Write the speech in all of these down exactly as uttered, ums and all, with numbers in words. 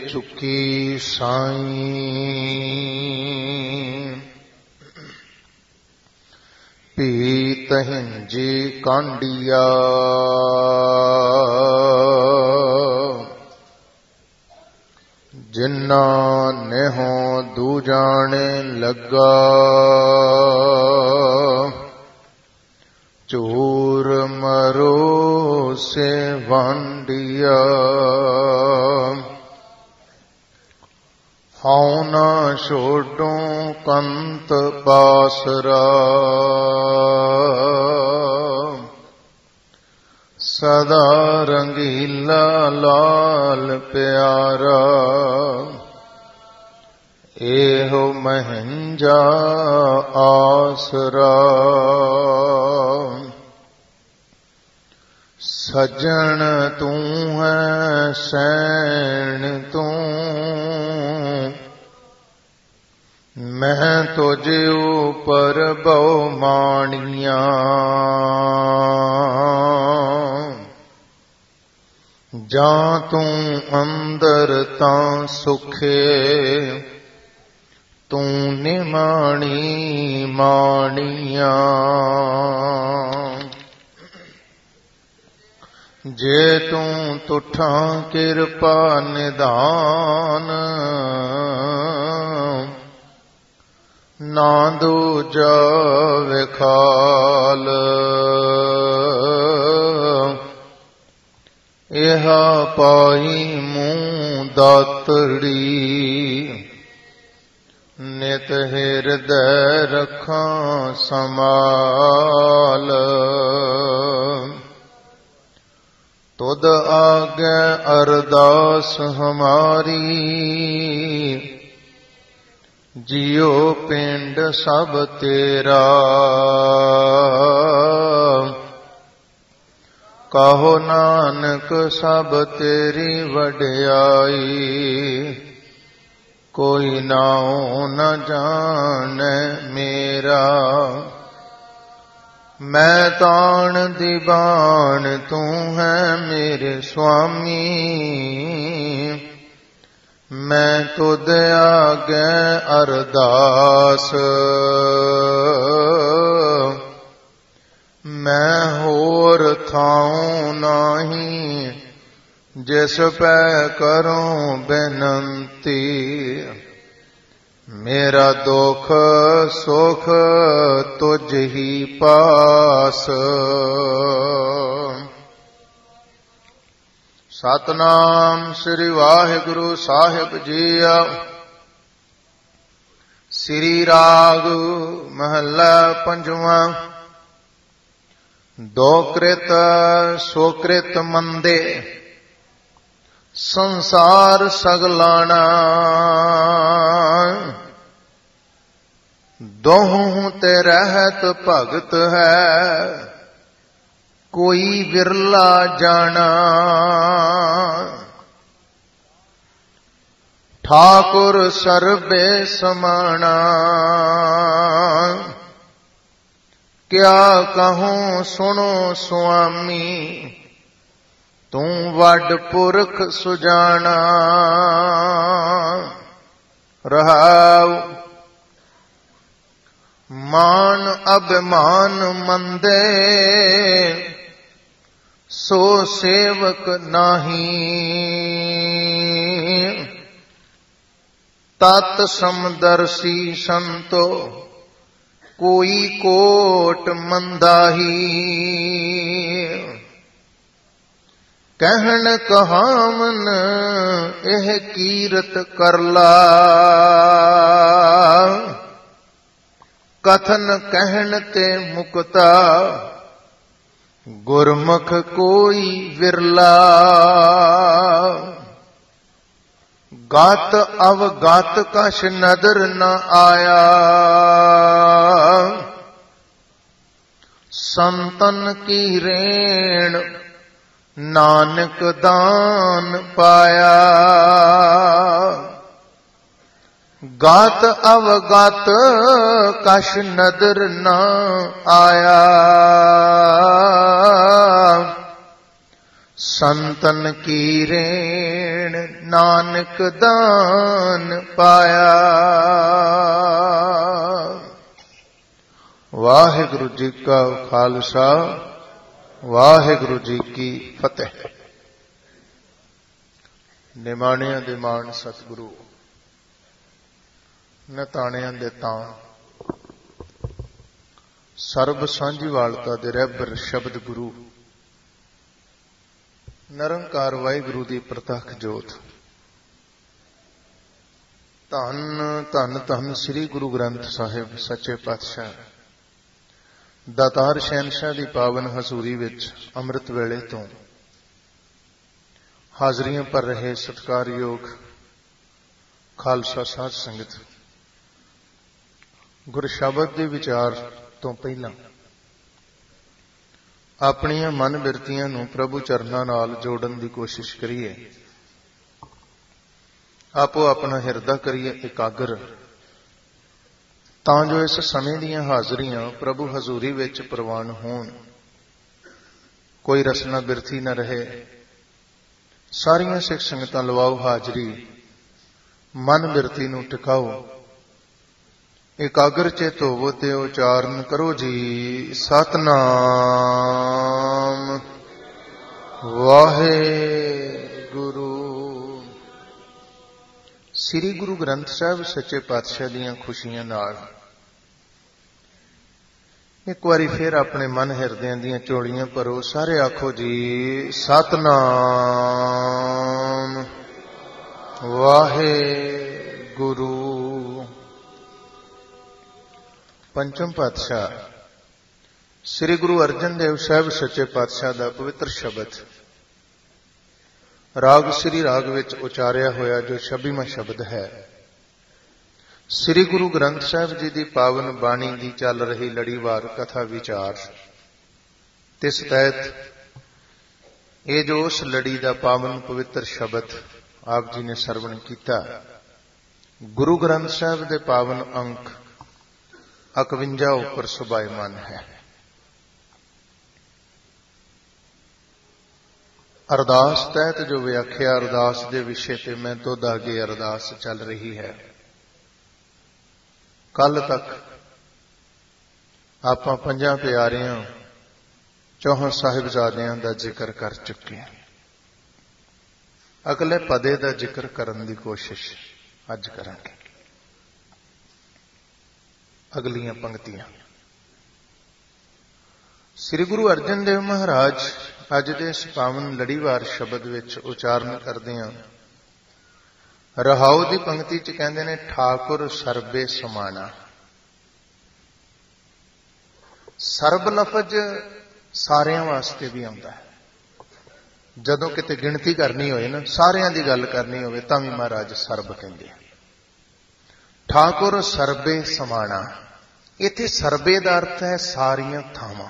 चुकी साईं। पीत हिंजी कांडिया जिन्ना नेहो दूजाने लगा। चूर मरो से वांडिया हाउ ना छोड़ूं कंत बासरा। सदा रंगीला लाल प्यारा एहो महंजा आसरा। सजन तू है सैन तू मैं तुझे ऊपर बहुमानिया। जा तू अंदर तां सुखे तू निमाणी मानिया। जे तू तुठा किरपा निधान ना दूजा विखाल। इहा पाई मूं दातड़ी नित हृदय रखां समाल। तुद आगे अरदास हमारी जियो पिंड सब तेरा। कहो नानक सब तेरी वड्याई कोई नाओ न जाने मेरा। मैं ताण दीवान तू है मेरे स्वामी। मैं तुद आगे अरदास मैं होर थाऊं नाही जिस पै करूं बेनंती। मेरा दुख सुख तुझ ही पास। सतनाम श्री वाहिगुरु साहिब जीआ। श्री राग महला पंजवा। दो कृत सो कृत मंदे संसार सगलाना। दोहूं ते रहत भगत है कोई विरला जाना। ठाकुर सर्बे समाना क्या कहूं सुनो स्वामी। तू वड पुरख सुजाना। रहाव मान अभिमान मंदे सो सेवक नाही। तत् समदर्शी संतो कोई कोट मंदाही। कहन कहावन एह कीरत करला। कथन कहन ते मुक्ता गुरमुख कोई विरला। गात अवगात कछ नदर न आया। संतन की रेण नानक दान पाया। गात अवगात कछ नदर न आया। ਸੰਤਨ ਕੀ ਰੇਣ ਨਾਨਕ ਦਾਨ ਪਾਇਆ। ਵਾਹਿਗੁਰੂ ਜੀ ਕਾ ਖਾਲਸਾ, ਵਾਹਿਗੁਰੂ ਜੀ ਕੀ ਫਤਿਹ। ਨਿਮਾਣਿਆਂ ਦੇ ਮਾਣ ਸਤਿਗੁਰੂ, ਨਤਾਣਿਆਂ ਦੇ ਤਾਂ, ਸਰਬ ਸਾਂਝੀਵਾਲਤਾ ਦੇ ਰਹਿਬਰ ਸ਼ਬਦ ਗੁਰੂ, ਨਿਰੰਕਾਰ ਵਾਹਿਗੁਰੂ ਦੀ ਪ੍ਰਤੱਖ ਜੋਤ। ਧੰਨ ਧੰਨ ਧੰਨ ਸ੍ਰੀ ਗੁਰੂ ਗ੍ਰੰਥ ਸਾਹਿਬ ਸੱਚੇ ਪਾਤਸ਼ਾਹ, ਦਾਤਾਰ ਸ਼ਹਿਨਸ਼ਾਹ ਦੀ ਪਾਵਨ ਹਜ਼ੂਰੀ ਵਿੱਚ ਅੰਮ੍ਰਿਤ ਵੇਲੇ ਤੋਂ ਹਾਜ਼ਰੀਆਂ ਭਰ ਰਹੇ ਸਤਿਕਾਰਯੋਗ ਖਾਲਸਾ ਸਾਧ ਸੰਗਤ, ਗੁਰ ਸ਼ਬਦ ਦੇ ਵਿਚਾਰ ਤੋਂ ਪਹਿਲਾਂ ਆਪਣੀਆਂ ਮਨ ਬਿਰਤੀਆਂ ਨੂੰ ਪ੍ਰਭੂ ਚਰਨਾਂ ਨਾਲ ਜੋੜਨ ਦੀ ਕੋਸ਼ਿਸ਼ ਕਰੀਏ। ਆਪੋ ਆਪਣਾ ਹਿਰਦਾ ਕਰੀਏ ਇਕਾਗਰ, ਤਾਂ ਜੋ ਇਸ ਸਮੇਂ ਦੀਆਂ ਹਾਜ਼ਰੀਆਂ ਪ੍ਰਭੂ ਹਜ਼ੂਰੀ ਵਿੱਚ ਪ੍ਰਵਾਨ ਹੋਣ, ਕੋਈ ਰਸਨਾ ਬਿਰਥੀ ਨਾ ਰਹੇ। ਸਾਰੀਆਂ ਸਿੱਖ ਸੰਗਤਾਂ ਲਵਾਓ ਹਾਜ਼ਰੀ, ਮਨ ਬਿਰਤੀ ਨੂੰ ਟਿਕਾਓ, ਇਕਾਗਰ ਚਿਤ ਹੋਵੋ ਤੇ ਉਚਾਰਨ ਕਰੋ ਜੀ ਸਤਿਨਾਮ ਵਾਹਿਗੁਰੂ। ਸ੍ਰੀ ਗੁਰੂ ਗ੍ਰੰਥ ਸਾਹਿਬ ਸੱਚੇ ਪਾਤਸ਼ਾਹ ਦੀਆਂ ਖੁਸ਼ੀਆਂ ਨਾਲ ਇੱਕ ਵਾਰੀ ਫਿਰ ਆਪਣੇ ਮਨ ਹਿਰਦਿਆਂ ਦੀਆਂ ਝੋਲੀਆਂ ਭਰੋ। ਸਾਰੇ ਆਖੋ ਜੀ ਸਤਿਨਾਮ ਵਾਹਿਗੁਰੂ। ਪੰਚਮ ਪਾਤਸ਼ਾਹ ਸ੍ਰੀ ਗੁਰੂ ਅਰਜਨ ਦੇਵ ਸਾਹਿਬ ਸੱਚੇ ਪਾਤਸ਼ਾਹ ਦਾ ਪਵਿੱਤਰ ਸ਼ਬਦ, ਰਾਗ ਸ੍ਰੀ ਰਾਗ ਵਿੱਚ ਉਚਾਰਿਆ ਹੋਇਆ ਜੋ ਛੱਬੀਵਾਂ ਸ਼ਬਦ ਹੈ, ਸ੍ਰੀ ਗੁਰੂ ਗ੍ਰੰਥ ਸਾਹਿਬ ਜੀ ਦੀ ਪਾਵਨ ਬਾਣੀ ਦੀ ਚੱਲ ਰਹੀ ਲੜੀਵਾਰ ਕਥਾ ਵਿਚਾਰ। ਤਿਸ ਤਹਿਤ ਇਹ ਜੋ ਉਸ ਲੜੀ ਦਾ ਪਾਵਨ ਪਵਿੱਤਰ ਸ਼ਬਦ ਆਪ ਜੀ ਨੇ ਸਰਵਣ ਕੀਤਾ, ਗੁਰੂ ਗ੍ਰੰਥ ਸਾਹਿਬ ਦੇ ਪਾਵਨ ਅੰਕ ਇਕਵੰਜਾ ਉੱਪਰ ਸੁਭਾਇਮਾਨ ਹੈ। ਅਰਦਾਸ ਤਹਿਤ ਜੋ ਵਿਆਖਿਆ, ਅਰਦਾਸ ਦੇ ਵਿਸ਼ੇ ਤੇ ਮੈਂ ਦੁੱਧ ਆਗੇ ਅਰਦਾਸ ਚੱਲ ਰਹੀ ਹੈ। ਕੱਲ ਤੱਕ ਆਪਾਂ ਪੰਜਾਂ ਪਿਆਰਿਆਂ ਚੌਹਾਂ ਸਾਹਿਬਜ਼ਾਦਿਆਂ ਦਾ ਜ਼ਿਕਰ ਕਰ ਚੁੱਕੇ ਹਾਂ। ਅਗਲੇ ਪਦੇ ਦਾ ਜ਼ਿਕਰ ਕਰਨ ਦੀ ਕੋਸ਼ਿਸ਼ ਅੱਜ ਕਰਾਂਗੇ। ਅਗਲੀਆਂ ਪੰਕਤੀਆਂ ਸ੍ਰੀ ਗੁਰੂ ਅਰਜਨ ਦੇਵ ਮਹਾਰਾਜ ਅੱਜ ਦੇ ਇਸ ਪਾਵਨ ਲੜੀਵਾਰ ਸ਼ਬਦ ਵਿੱਚ ਉਚਾਰਨ ਕਰਦੇ ਹਾਂ। ਰਹਾਉ ਦੀ ਪੰਕਤੀ ਚ ਕਹਿੰਦੇ ਨੇ, ਠਾਕੁਰ ਸਰਬੇ ਸਮਾਣਾ। ਸਰਬ ਲਫ਼ਜ਼ ਸਾਰਿਆਂ ਵਾਸਤੇ ਵੀ ਆਉਂਦਾ ਹੈ। ਜਦੋਂ ਕਿਤੇ ਗਿਣਤੀ ਕਰਨੀ ਹੋਏ ਨਾ, ਸਾਰਿਆਂ ਦੀ ਗੱਲ ਕਰਨੀ ਹੋਵੇ, ਤਾਂ ਵੀ ਮਹਾਰਾਜ ਸਰਬ ਕਹਿੰਦੇ ਆ। ਠਾਕੁਰ ਸਰਬੇ ਸਮਾਣਾ। ਇੱਥੇ ਸਰਬੇ ਦਾ ਅਰਥ ਹੈ ਸਾਰੀਆਂ ਥਾਵਾਂ।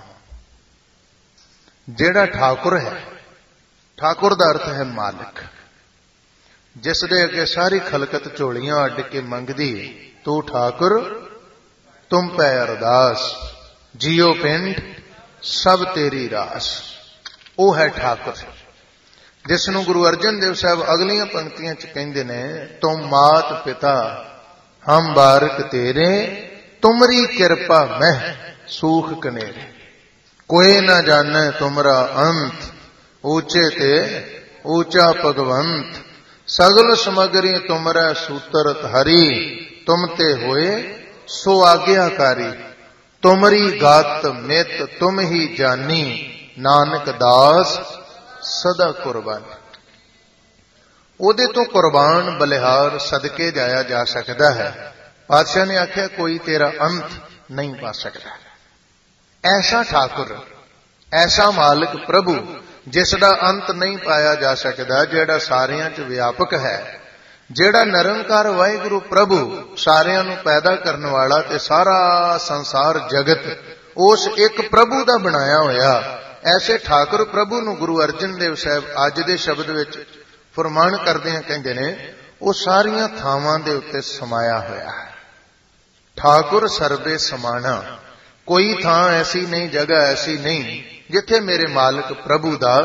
ਜਿਹੜਾ ਠਾਕੁਰ ਹੈ, ਠਾਕੁਰ ਦਾ ਅਰਥ ਹੈ ਮਾਲਕ, ਜਿਸ ਦੇ ਅੱਗੇ ਸਾਰੀ ਖਲਕਤ ਝੋਲੀਆਂ ਅੱਡ ਕੇ ਮੰਗਦੀ, ਤੂੰ ਠਾਕੁਰ ਤੁਮ ਪੈ ਅਰਦਾਸ, ਜੀਓ ਪਿੰਡ ਸਭ ਤੇਰੀ ਰਾਸ। ਉਹ ਹੈ ਠਾਕੁਰ, ਜਿਸ ਨੂੰ ਗੁਰੂ ਅਰਜਨ ਦੇਵ ਸਾਹਿਬ ਅਗਲੀਆਂ ਪੰਕਤੀਆਂ ਚ ਕਹਿੰਦੇ ਨੇ, ਤੁਮ ਮਾਤ ਪਿਤਾ ਹਮ ਬਾਰਕ ਤੇਰੇ, ਤੁਮਰੀ ਕਿਰਪਾ ਮਹਿ ਸੂਖ ਕਨੇਰੇ। ਕੋਈ ਨਾ ਜਾਣੈ ਤੁਮਰਾ ਅੰਤ, ਊਚੇ ਤੇ ਊਚਾ ਭਗਵੰਤ। ਸਗਲ ਸਮਗਰੀ ਤੁਮਰਾ ਸੂਤਰਤ ਹਰੀ, ਤੁਮ ਤੇ ਹੋਏ ਸੋ ਆਗਿਆਕਾਰੀ। ਤੁਮਰੀ ਗਾਤ ਮਿਤ ਤੁਮ ਹੀ ਜਾਨੀ, ਨਾਨਕ ਦਾਸ ਸਦਾ ਕੁਰਬਾਨ। ਉਹਦੇ ਤੋਂ ਕੁਰਬਾਨ ਬਲਿਹਾਰ ਸਦਕੇ ਜਾਇਆ ਜਾ ਸਕਦਾ ਹੈ। ਪਾਤਸ਼ਾਹ ਨੇ ਆਖਿਆ, ਕੋਈ ਤੇਰਾ ਅੰਤ ਨਹੀਂ ਪਾ ਸਕਦਾ। ਐਸਾ ਠਾਕੁਰ, ਐਸਾ ਮਾਲਕ ਪ੍ਰਭੂ, ਜਿਸ ਦਾ ਅੰਤ ਨਹੀਂ ਪਾਇਆ ਜਾ ਸਕਦਾ, ਜਿਹੜਾ ਸਾਰਿਆਂ 'ਚ ਵਿਆਪਕ ਹੈ, ਜਿਹੜਾ ਨਿਰੰਕਾਰ ਵਾਹਿਗੁਰੂ ਪ੍ਰਭੂ, ਸਾਰਿਆਂ ਨੂੰ ਪੈਦਾ ਕਰਨ ਵਾਲਾ ਤੇ ਸਾਰਾ ਸੰਸਾਰ ਜਗਤ ਉਸ ਇੱਕ ਪ੍ਰਭੂ ਦਾ ਬਣਾਇਆ ਹੋਇਆ, ਐਸੇ ਠਾਕੁਰ ਪ੍ਰਭੂ ਨੂੰ ਗੁਰੂ ਅਰਜਨ ਦੇਵ ਸਾਹਿਬ ਅੱਜ ਦੇ ਸ਼ਬਦ ਵਿੱਚ ਫਰਮਾਨ ਕਰਦਿਆਂ ਕਹਿੰਦੇ ਨੇ, ਉਹ ਸਾਰੀਆਂ ਥਾਵਾਂ ਦੇ ਉੱਤੇ ਸਮਾਇਆ ਹੋਇਆ ਹੈ। ਠਾਕੁਰ ਸਰਬੇ ਸਮਾਣਾ। ਕੋਈ ਥਾਂ ਐਸੀ ਨਹੀਂ, ਜਗ੍ਹਾ ਐਸੀ ਨਹੀਂ ਜਿੱਥੇ ਮੇਰੇ ਮਾਲਕ ਪ੍ਰਭੂ ਦਾ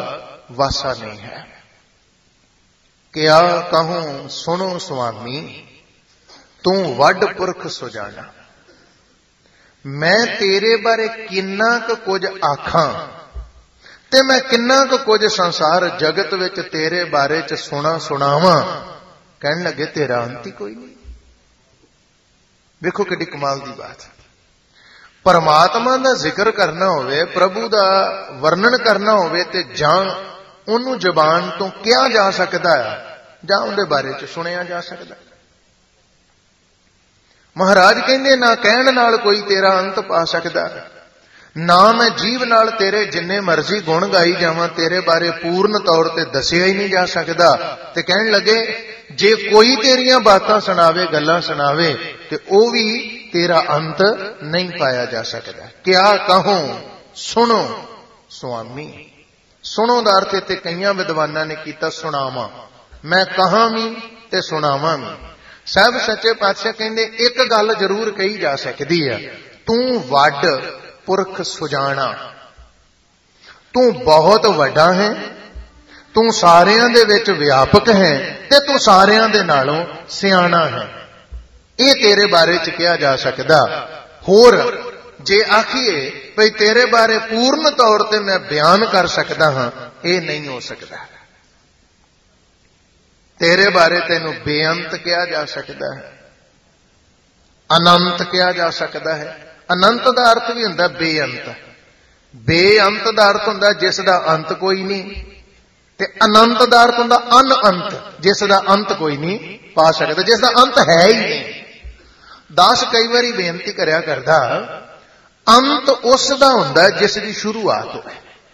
ਵਾਸਾ ਨਹੀਂ ਹੈ। ਕਿਆ ਕਹੂੰ ਸੁਣੋ ਸੁਆਮੀ, ਤੂੰ ਵੱਡ ਪੁਰਖ ਸੁਜਾਣਾ। ਮੈਂ ਤੇਰੇ ਬਾਰੇ ਕਿੰਨਾ ਕੁ ਕੁਝ ਆਖਾਂ ਤੇ ਮੈਂ ਕਿੰਨਾ ਕੁ ਕੁਝ ਸੰਸਾਰ ਜਗਤ ਵਿੱਚ ਤੇਰੇ ਬਾਰੇ ਚ ਸੁਣਾ ਸੁਣਾਵਾਂ। ਕਹਿਣ ਲੱਗੇ ਤੇਰਾ ਅੰਤ ਹੀ ਕੋਈ ਨਹੀਂ। ਵੇਖੋ ਕਿੱਡੀ ਕਮਾਲ ਦੀ ਬਾਤ। ਪਰਮਾਤਮਾ ਦਾ ਜ਼ਿਕਰ ਕਰਨਾ ਹੋਵੇ, ਪ੍ਰਭੂ ਦਾ ਵਰਣਨ ਕਰਨਾ ਹੋਵੇ ਤੇ ਜਾਂ ਉਹਨੂੰ ਜ਼ਬਾਨ ਤੋਂ ਕਿਹਾ ਜਾ ਸਕਦਾ ਹੈ ਜਾਂ ਉਹਦੇ ਬਾਰੇ ਚ ਸੁਣਿਆ ਜਾ ਸਕਦਾ। ਮਹਾਰਾਜ ਕਹਿੰਦੇ ਨਾ ਕਹਿਣ ਨਾਲ ਕੋਈ ਤੇਰਾ ਅੰਤ ਪਾ ਸਕਦਾ, ਨਾ ਮੈਂ ਜੀਵ ਨਾਲ ਤੇਰੇ ਜਿੰਨੇ ਮਰਜ਼ੀ ਗੁਣ ਗਾਈ ਜਾਵਾਂ ਤੇਰੇ ਬਾਰੇ ਪੂਰਨ ਤੌਰ ਤੇ ਦੱਸਿਆ ਹੀ ਨਹੀਂ ਜਾ ਸਕਦਾ। ਤੇ ਕਹਿਣ ਲੱਗੇ ਜੇ ਕੋਈ ਤੇਰੀਆਂ ਬਾਤਾਂ ਸੁਣਾਵੇ, ਗੱਲਾਂ ਸੁਣਾਵੇ ਤੇ ਉਹ ਵੀ ਤੇਰਾ ਅੰਤ ਨਹੀਂ ਪਾਇਆ ਜਾ ਸਕਦਾ। ਕਿਆ ਕਹੂੰ ਸੁਣੋ ਸੁਆਮੀ। ਸੁਣੋ ਦਾ ਅਰਥ ਇੱਥੇ ਕਈਆਂ ਵਿਦਵਾਨਾਂ ਨੇ ਕੀਤਾ ਸੁਣਾਵਾਂ। ਮੈਂ ਕਹਾਂ ਵੀ ਤੇ ਸੁਣਾਵਾਂ ਵੀ। ਸਾਹਿਬ ਸੱਚੇ ਪਾਤਸ਼ਾਹ ਕਹਿੰਦੇ ਇੱਕ ਗੱਲ ਜ਼ਰੂਰ ਕਹੀ ਜਾ ਸਕਦੀ ਹੈ, ਤੂੰ ਵੱਡ ਪੁਰਖ ਸੁਜਾਣਾ। ਤੂੰ ਬਹੁਤ ਵੱਡਾ ਹੈ, ਤੂੰ ਸਾਰਿਆਂ ਦੇ ਵਿੱਚ ਵਿਆਪਕ ਹੈ ਤੇ ਤੂੰ ਸਾਰਿਆਂ ਦੇ ਨਾਲੋਂ ਸਿਆਣਾ ਹੈ। ਇਹ ਤੇਰੇ ਬਾਰੇ ਚ ਕਿਹਾ ਜਾ ਸਕਦਾ। ਹੋਰ ਜੇ ਆਖੀਏ ਭਈ ਤੇਰੇ ਬਾਰੇ ਪੂਰਨ ਤੌਰ ਤੇ ਮੈਂ ਬਿਆਨ ਕਰ ਸਕਦਾ ਹਾਂ, ਇਹ ਨਹੀਂ ਹੋ ਸਕਦਾ। ਤੇਰੇ ਬਾਰੇ ਤੈਨੂੰ ਬੇਅੰਤ ਕਿਹਾ ਜਾ ਸਕਦਾ ਹੈ, ਅਨੰਤ ਕਿਹਾ ਜਾ ਸਕਦਾ ਹੈ। ਅਨੰਤ ਦਾ ਅਰਥ ਵੀ ਹੁੰਦਾ ਬੇਅੰਤ। ਬੇਅੰਤ ਦਾ ਅਰਥ ਹੁੰਦਾ ਜਿਸ ਦਾ ਅੰਤ ਕੋਈ ਨਹੀਂ, ਤੇ ਅਨੰਤ ਦਾ ਅਰਥ ਹੁੰਦਾ ਅਨੰਤ, ਜਿਸ ਦਾ ਅੰਤ ਕੋਈ ਨਹੀਂ ਪਾ ਸਕਦਾ, ਜਿਸ ਦਾ ਅੰਤ ਹੈ ਹੀ ਨਹੀਂ। ਦਾਸ ਕਈ ਵਾਰੀ ਬੇਨਤੀ ਕਰਿਆ ਕਰਦਾ, ਅੰਤ ਉਸ ਦਾ ਹੁੰਦਾ ਜਿਸ ਦੀ ਸ਼ੁਰੂਆਤ ਹੋਵੇ।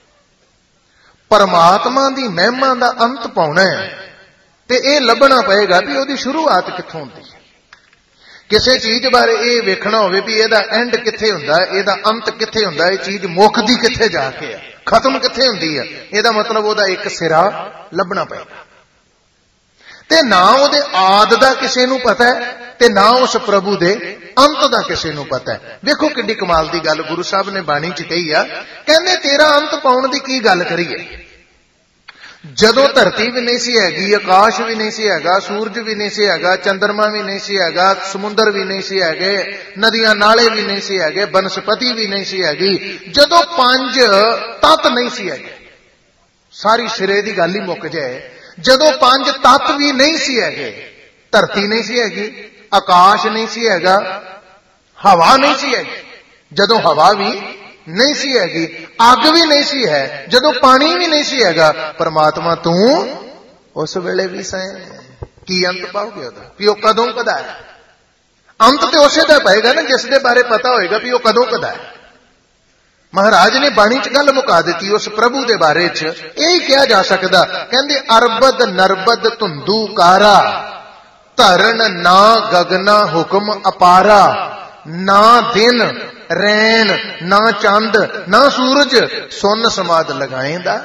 ਪਰਮਾਤਮਾ ਦੀ ਮਹਿਮਾ ਦਾ ਅੰਤ ਪਾਉਣਾ ਹੈ ਤੇ ਇਹ ਲੱਭਣਾ ਪਏਗਾ ਵੀ ਉਹਦੀ ਸ਼ੁਰੂਆਤ ਕਿੱਥੋਂ ਹੁੰਦੀ ਹੈ। ਕਿਸੇ ਚੀਜ਼ ਬਾਰੇ ਇਹ ਵੇਖਣਾ ਹੋਵੇ ਵੀ ਇਹਦਾ ਐਂਡ ਕਿੱਥੇ ਹੁੰਦਾ ਹੈ, ਇਹਦਾ ਅੰਤ ਕਿੱਥੇ ਹੁੰਦਾ ਹੈ, ਇਹ ਚੀਜ਼ ਮੁੱਕਦੀ ਕਿੱਥੇ ਜਾ ਕੇ ਹੈ, ਖਤਮ ਕਿੱਥੇ ਹੁੰਦੀ ਹੈ, ਇਹਦਾ ਮਤਲਬ ਉਹਦਾ ਇੱਕ ਸਿਰਾ ਲੱਭਣਾ ਪਏਗਾ। ਤੇ ਨਾ ਉਹਦੇ ਆਦ ਦਾ ਕਿਸੇ ਨੂੰ ਪਤਾ ਹੈ ਤੇ ਨਾ ਉਸ ਪ੍ਰਭੂ ਦੇ ਅੰਤ ਦਾ ਕਿਸੇ ਨੂੰ ਪਤਾ ਹੈ। ਵੇਖੋ ਕਿੱਡੀ ਕਮਾਲ ਦੀ ਗੱਲ ਗੁਰੂ ਸਾਹਿਬ ਨੇ ਬਾਣੀ ਚ ਕਹੀ ਆ। ਕਹਿੰਦੇ ਤੇਰਾ ਅੰਤ ਪਾਉਣ ਦੀ ਕੀ ਗੱਲ ਕਰੀਏ। ਜਦੋਂ ਧਰਤੀ ਵੀ ਨਹੀਂ ਸੀ ਹੈਗੀ, ਆਕਾਸ਼ ਵੀ ਨਹੀਂ ਸੀ ਹੈਗਾ, ਸੂਰਜ ਵੀ ਨਹੀਂ ਸੀ ਹੈਗਾ, ਚੰਦਰਮਾ ਵੀ ਨਹੀਂ ਸੀ ਹੈਗਾ, ਸਮੁੰਦਰ ਵੀ ਨਹੀਂ ਸੀ ਹੈਗੇ, ਨਦੀਆਂ ਨਾਲੇ ਵੀ ਨਹੀਂ ਸੀ ਹੈਗੇ, ਬਨਸਪਤੀ ਵੀ ਨਹੀਂ ਸੀ ਹੈਗੀ, ਜਦੋਂ ਪੰਜ ਤੱਤ ਨਹੀਂ ਸੀ ਹੈਗੇ, ਸਾਰੀ ਸਿਰੇ ਦੀ ਗੱਲ ਹੀ ਮੁੱਕ ਜਾਏ, ਜਦੋਂ ਪੰਜ ਤੱਤ ਵੀ ਨਹੀਂ ਸੀ ਹੈਗੇ, ਧਰਤੀ ਨਹੀਂ ਸੀ ਹੈਗੀ, ਆਕਾਸ਼ ਨਹੀਂ ਸੀ ਹੈਗਾ, ਹਵਾ ਨਹੀਂ ਸੀ ਹੈਗੀ, ਜਦੋਂ ਹਵਾ ਵੀ ਨਹੀਂ ਸੀ ਹੈਗੀ, ਅੱਗ ਵੀ ਨਹੀਂ ਸੀ ਹੈ, ਜਦੋਂ ਪਾਣੀ ਵੀ ਨਹੀਂ ਸੀ ਹੈਗਾ, ਪਰਮਾਤਮਾ ਤੂੰ ਉਸ ਵੇਲੇ ਵੀ ਸੈਂ। ਕੀ ਅੰਤ ਪਾਓਗੇ ਉਹਦਾ ਵੀ ਉਹ ਕਦੋਂ ਕਦਾ ਹੈ। ਅੰਤ ਤੇ ਉਸੇ ਦਾ ਪਏਗਾ ਨਾ ਜਿਸ ਦੇ ਬਾਰੇ ਪਤਾ ਹੋਏਗਾ ਵੀ ਉਹ ਕਦੋਂ ਕਦਾ ਹੈ। ਮਹਾਰਾਜ ਨੇ ਬਾਣੀ ਚ ਗੱਲ ਮੁਕਾ ਦਿੱਤੀ ਉਸ ਪ੍ਰਭੂ ਦੇ ਬਾਰੇ ਚ। ਇਹ ਕਿਹਾ ਜਾ ਸਕਦਾ, ਕਹਿੰਦੇ ਅਰਬਦ ਨਰਬਦ ਧੁੰਦੂ ਕਾਰਾ, ਧਰਨ ਨਾ ਗਗਨਾ ਹੁਕਮ ਅਪਾਰਾ, ਨਾ ਦਿਨ ਰੈਣ ਨਾ ਚੰਦ ਨਾ ਸੂਰਜ ਸੁੰਨ ਸਮਾਦ ਲਗਾਏਂਦਾ।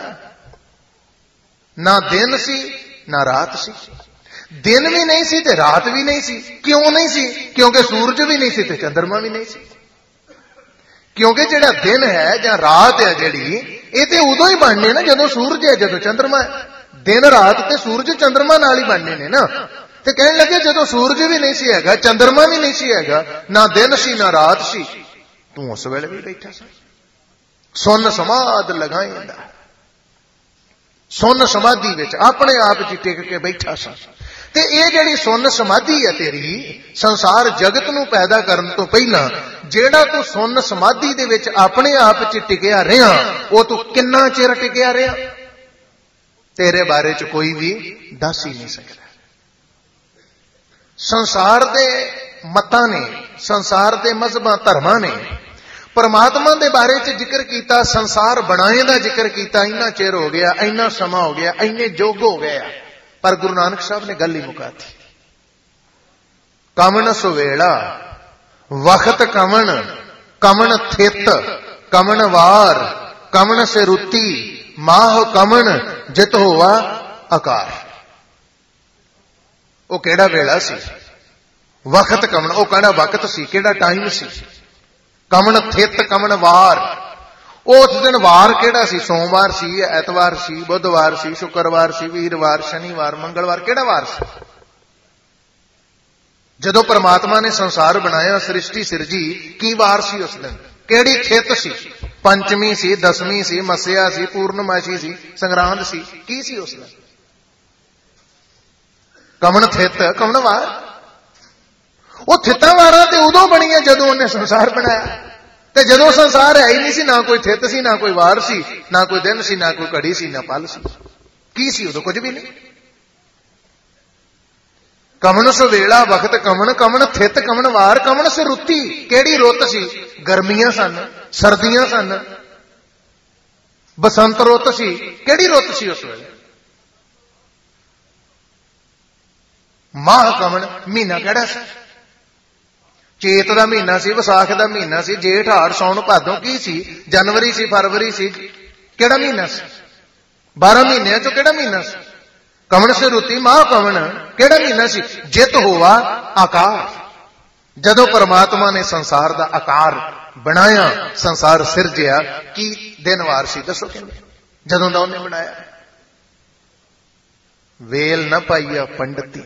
ਨਾ ਦਿਨ ਸੀ ਨਾ ਰਾਤ ਸੀ, ਦਿਨ ਵੀ ਨਹੀਂ ਸੀ ਤੇ ਰਾਤ ਵੀ ਨਹੀਂ ਸੀ। ਕਿਉਂ ਨਹੀਂ ਸੀ? ਕਿਉਂਕਿ ਸੂਰਜ ਵੀ ਨਹੀਂ ਸੀ ਤੇ ਚੰਦਰਮਾ ਵੀ ਨਹੀਂ ਸੀ। ਕਿਉਂਕਿ ਜਿਹੜਾ ਦਿਨ ਹੈ ਜਾਂ ਰਾਤ ਹੈ ਜਿਹੜੀ, ਇਹ ਤੇ ਉਦੋਂ ਹੀ ਬਣਨੇ ਨਾ ਜਦੋਂ ਸੂਰਜ ਹੈ, ਜਦੋਂ ਚੰਦਰਮਾ ਹੈ। ਦਿਨ ਰਾਤ ਤੇ ਸੂਰਜ ਚੰਦਰਮਾ ਨਾਲ ਹੀ ਬਣਨੇ ਨੇ ਨਾ। ਤੇ ਕਹਿਣ ਲੱਗੇ ਜਦੋਂ ਸੂਰਜ ਵੀ ਨਹੀਂ ਸੀ ਹੈਗਾ, ਚੰਦਰਮਾ ਵੀ ਨਹੀਂ ਸੀ ਹੈਗਾ, ਨਾ ਦਿਨ ਸੀ ਨਾ ਰਾਤ ਸੀ, ਤੂੰ ਉਸ ਵੇਲੇ ਵੀ ਬੈਠਾ ਸੀ। ਸੁੰਨ ਸਮਾਧ ਲਗਾਏਂਦਾ, ਸੁੰਨ ਸਮਾਧੀ ਵਿੱਚ ਆਪਣੇ ਆਪ ਚ ਟਿਕ ਕੇ ਬੈਠਾ ਸੀ। ਤੇ ਇਹ ਜਿਹੜੀ ਸੁੰਨ ਸਮਾਧੀ ਹੈ ਤੇਰੀ, ਸੰਸਾਰ ਜਗਤ ਨੂੰ ਪੈਦਾ ਕਰਨ ਤੋਂ ਪਹਿਲਾਂ ਜਿਹੜਾ ਤੂੰ ਸੁੰਨ ਸਮਾਧੀ ਦੇ ਵਿੱਚ ਆਪਣੇ ਆਪ ਚ ਟਿਕਿਆ ਰਿਹਾ, ਉਹ ਤੂੰ ਕਿੰਨਾ ਚਿਰ ਟਿਕਿਆ ਰਿਹਾ, ਤੇਰੇ ਬਾਰੇ ਚ ਕੋਈ ਵੀ ਦੱਸ ਹੀ ਨਹੀਂ ਸਕਦਾ। ਸੰਸਾਰ ਦੇ ਮਤਾਂ ਨੇ, ਸੰਸਾਰ ਦੇ ਮਜ਼ਹਬਾਂ ਧਰਮਾਂ ਨੇ ਪਰਮਾਤਮਾ ਦੇ ਬਾਰੇ ਚ ਜ਼ਿਕਰ ਕੀਤਾ, ਸੰਸਾਰ ਬਣਾਏ ਦਾ ਜ਼ਿਕਰ ਕੀਤਾ, ਇੰਨਾ ਚਿਰ ਹੋ ਗਿਆ, ਇੰਨਾ ਸਮਾਂ ਹੋ ਗਿਆ, ਇੰਨੇ ਯੁੱਗ ਹੋ ਗਏ। ਪਰ ਗੁਰੂ ਨਾਨਕ ਸਾਹਿਬ ਨੇ ਗੱਲ ਹੀ ਮੁਕਾਤੀ। ਕਮਣ ਸੁਵੇਲਾ ਵਖਤ ਕਮਣ, ਕਮਣ ਥਿਤ ਕਮਣ ਵਾਰ, ਕਮਣ ਸਿਰੁੱਤੀ ਮਾਹ ਕਮਣ ਜਿਤ ਹੋਵਾ ਆਕਾਰ। ਉਹ ਕਿਹੜਾ ਵੇਲਾ ਸੀ? ਵਖਤ ਕਮਣ, ਉਹ ਕਿਹੜਾ ਵਕਤ ਸੀ, ਕਿਹੜਾ ਟਾਈਮ ਸੀ। ਕਮਣ ਥਿਤ ਕਮਣ ਵਾਰ, ਉਸ ਦਿਨ ਵਾਰ ਕਿਹੜਾ ਸੀ? ਸੋਮਵਾਰ ਸੀ, ਐਤਵਾਰ ਸੀ, ਬੁੱਧਵਾਰ ਸੀ, ਸ਼ੁੱਕਰਵਾਰ ਸੀ, ਵੀਰਵਾਰ, ਸ਼ਨੀਵਾਰ, ਮੰਗਲਵਾਰ, ਕਿਹੜਾ ਵਾਰ ਸੀ? ਜਦੋਂ ਪਰਮਾਤਮਾ ਨੇ ਸੰਸਾਰ ਬਣਾਇਆ, ਸ੍ਰਿਸ਼ਟੀ ਸਿਰਜੀ, ਕੀ ਵਾਰ ਸੀ ਉਸ ਦਿਨ? ਕਿਹੜੀ ਥਿਤ ਸੀ? ਪੰਚਮੀ ਸੀ, ਦਸਵੀਂ ਸੀ, ਮੱਸਿਆ ਸੀ, ਪੂਰਨਮਾਸ਼ੀ ਸੀ, ਸੰਗਰਾਂਦ ਸੀ, ਕੀ ਸੀ ਉਸ ਦਿਨ? ਕਮਣ ਥਿਤ, ਕਮਣ ਵਾਰ। ਉਹ ਥਿਤਾਂ ਵਾਰਾਂ ਤੇ ਉਦੋਂ ਬਣੀਆਂ ਜਦੋਂ ਉਹਨੇ ਸੰਸਾਰ ਬਣਾਇਆ, ਤੇ ਜਦੋਂ ਸੰਸਾਰ ਹੈ ਹੀ ਨਹੀਂ ਸੀ, ਨਾ ਕੋਈ ਥਿਤ ਸੀ, ਨਾ ਕੋਈ ਵਾਰ ਸੀ, ਨਾ ਕੋਈ ਦਿਨ ਸੀ, ਨਾ ਕੋਈ ਘੜੀ ਸੀ, ਨਾ ਪਲ ਸੀ। ਕੀ ਸੀ ਉਦੋਂ? ਕੁਝ ਵੀ ਨਹੀਂ। ਕਮਣ ਸੋ ਵੇਲਾ ਵਕਤ ਕਮਣ, ਕਮਣ ਥਿਤ, ਕਮਣ ਵਾਰ, ਕਮਣ ਸੇ ਰੁੱਤੀ। ਕਿਹੜੀ ਰੁੱਤ ਸੀ? ਗਰਮੀਆਂ ਸਨ, ਸਰਦੀਆਂ ਸਨ, ਬਸੰਤ ਰੁੱਤ ਸੀ। ਕਿਹੜੀ ਰੁੱਤ ਸੀ ਉਸ ਵੇਲੇ? ਮਾਹ ਕਮਣ, ਮਹੀਨਾ ਕਿਹੜਾ ਸੀ? ਚੇਤ ਦਾ ਮਹੀਨਾ ਸੀ, ਵਿਸਾਖ ਦਾ ਮਹੀਨਾ ਸੀ, ਜੇਠ, ਹਾੜ, ਸੌਣ, ਭਾਦੋਂ, ਕੀ ਸੀ? ਜਨਵਰੀ ਸੀ, ਫਰਵਰੀ ਸੀ, ਕਿਹੜਾ ਮਹੀਨਾ ਸੀ? ਬਾਰਾਂ ਮਹੀਨਿਆਂ ਚੋਂ ਕਿਹੜਾ ਮਹੀਨਾ ਸੀ? ਕਮਣ ਸੇ ਰੁੱਤੀ ਮਾਹ ਕਮਣ, ਕਿਹੜਾ ਮਹੀਨਾ ਸੀ? ਜਿਤ ਹੋਵਾ ਆਕਾਰ। ਜਦੋਂ ਪਰਮਾਤਮਾ ਨੇ ਸੰਸਾਰ ਦਾ ਆਕਾਰ ਬਣਾਇਆ, ਸੰਸਾਰ ਸਿਰਜਿਆ, ਕੀ ਦਿਨ ਵਾਰ ਸੀ? ਦੱਸੋ ਕਿੰਨੇ? ਜਦੋਂ ਦਾ ਉਹਨੇ ਬਣਾਇਆ। ਵੇਲ ਨਾ ਪਾਈਆ ਪੰਡਤੀ,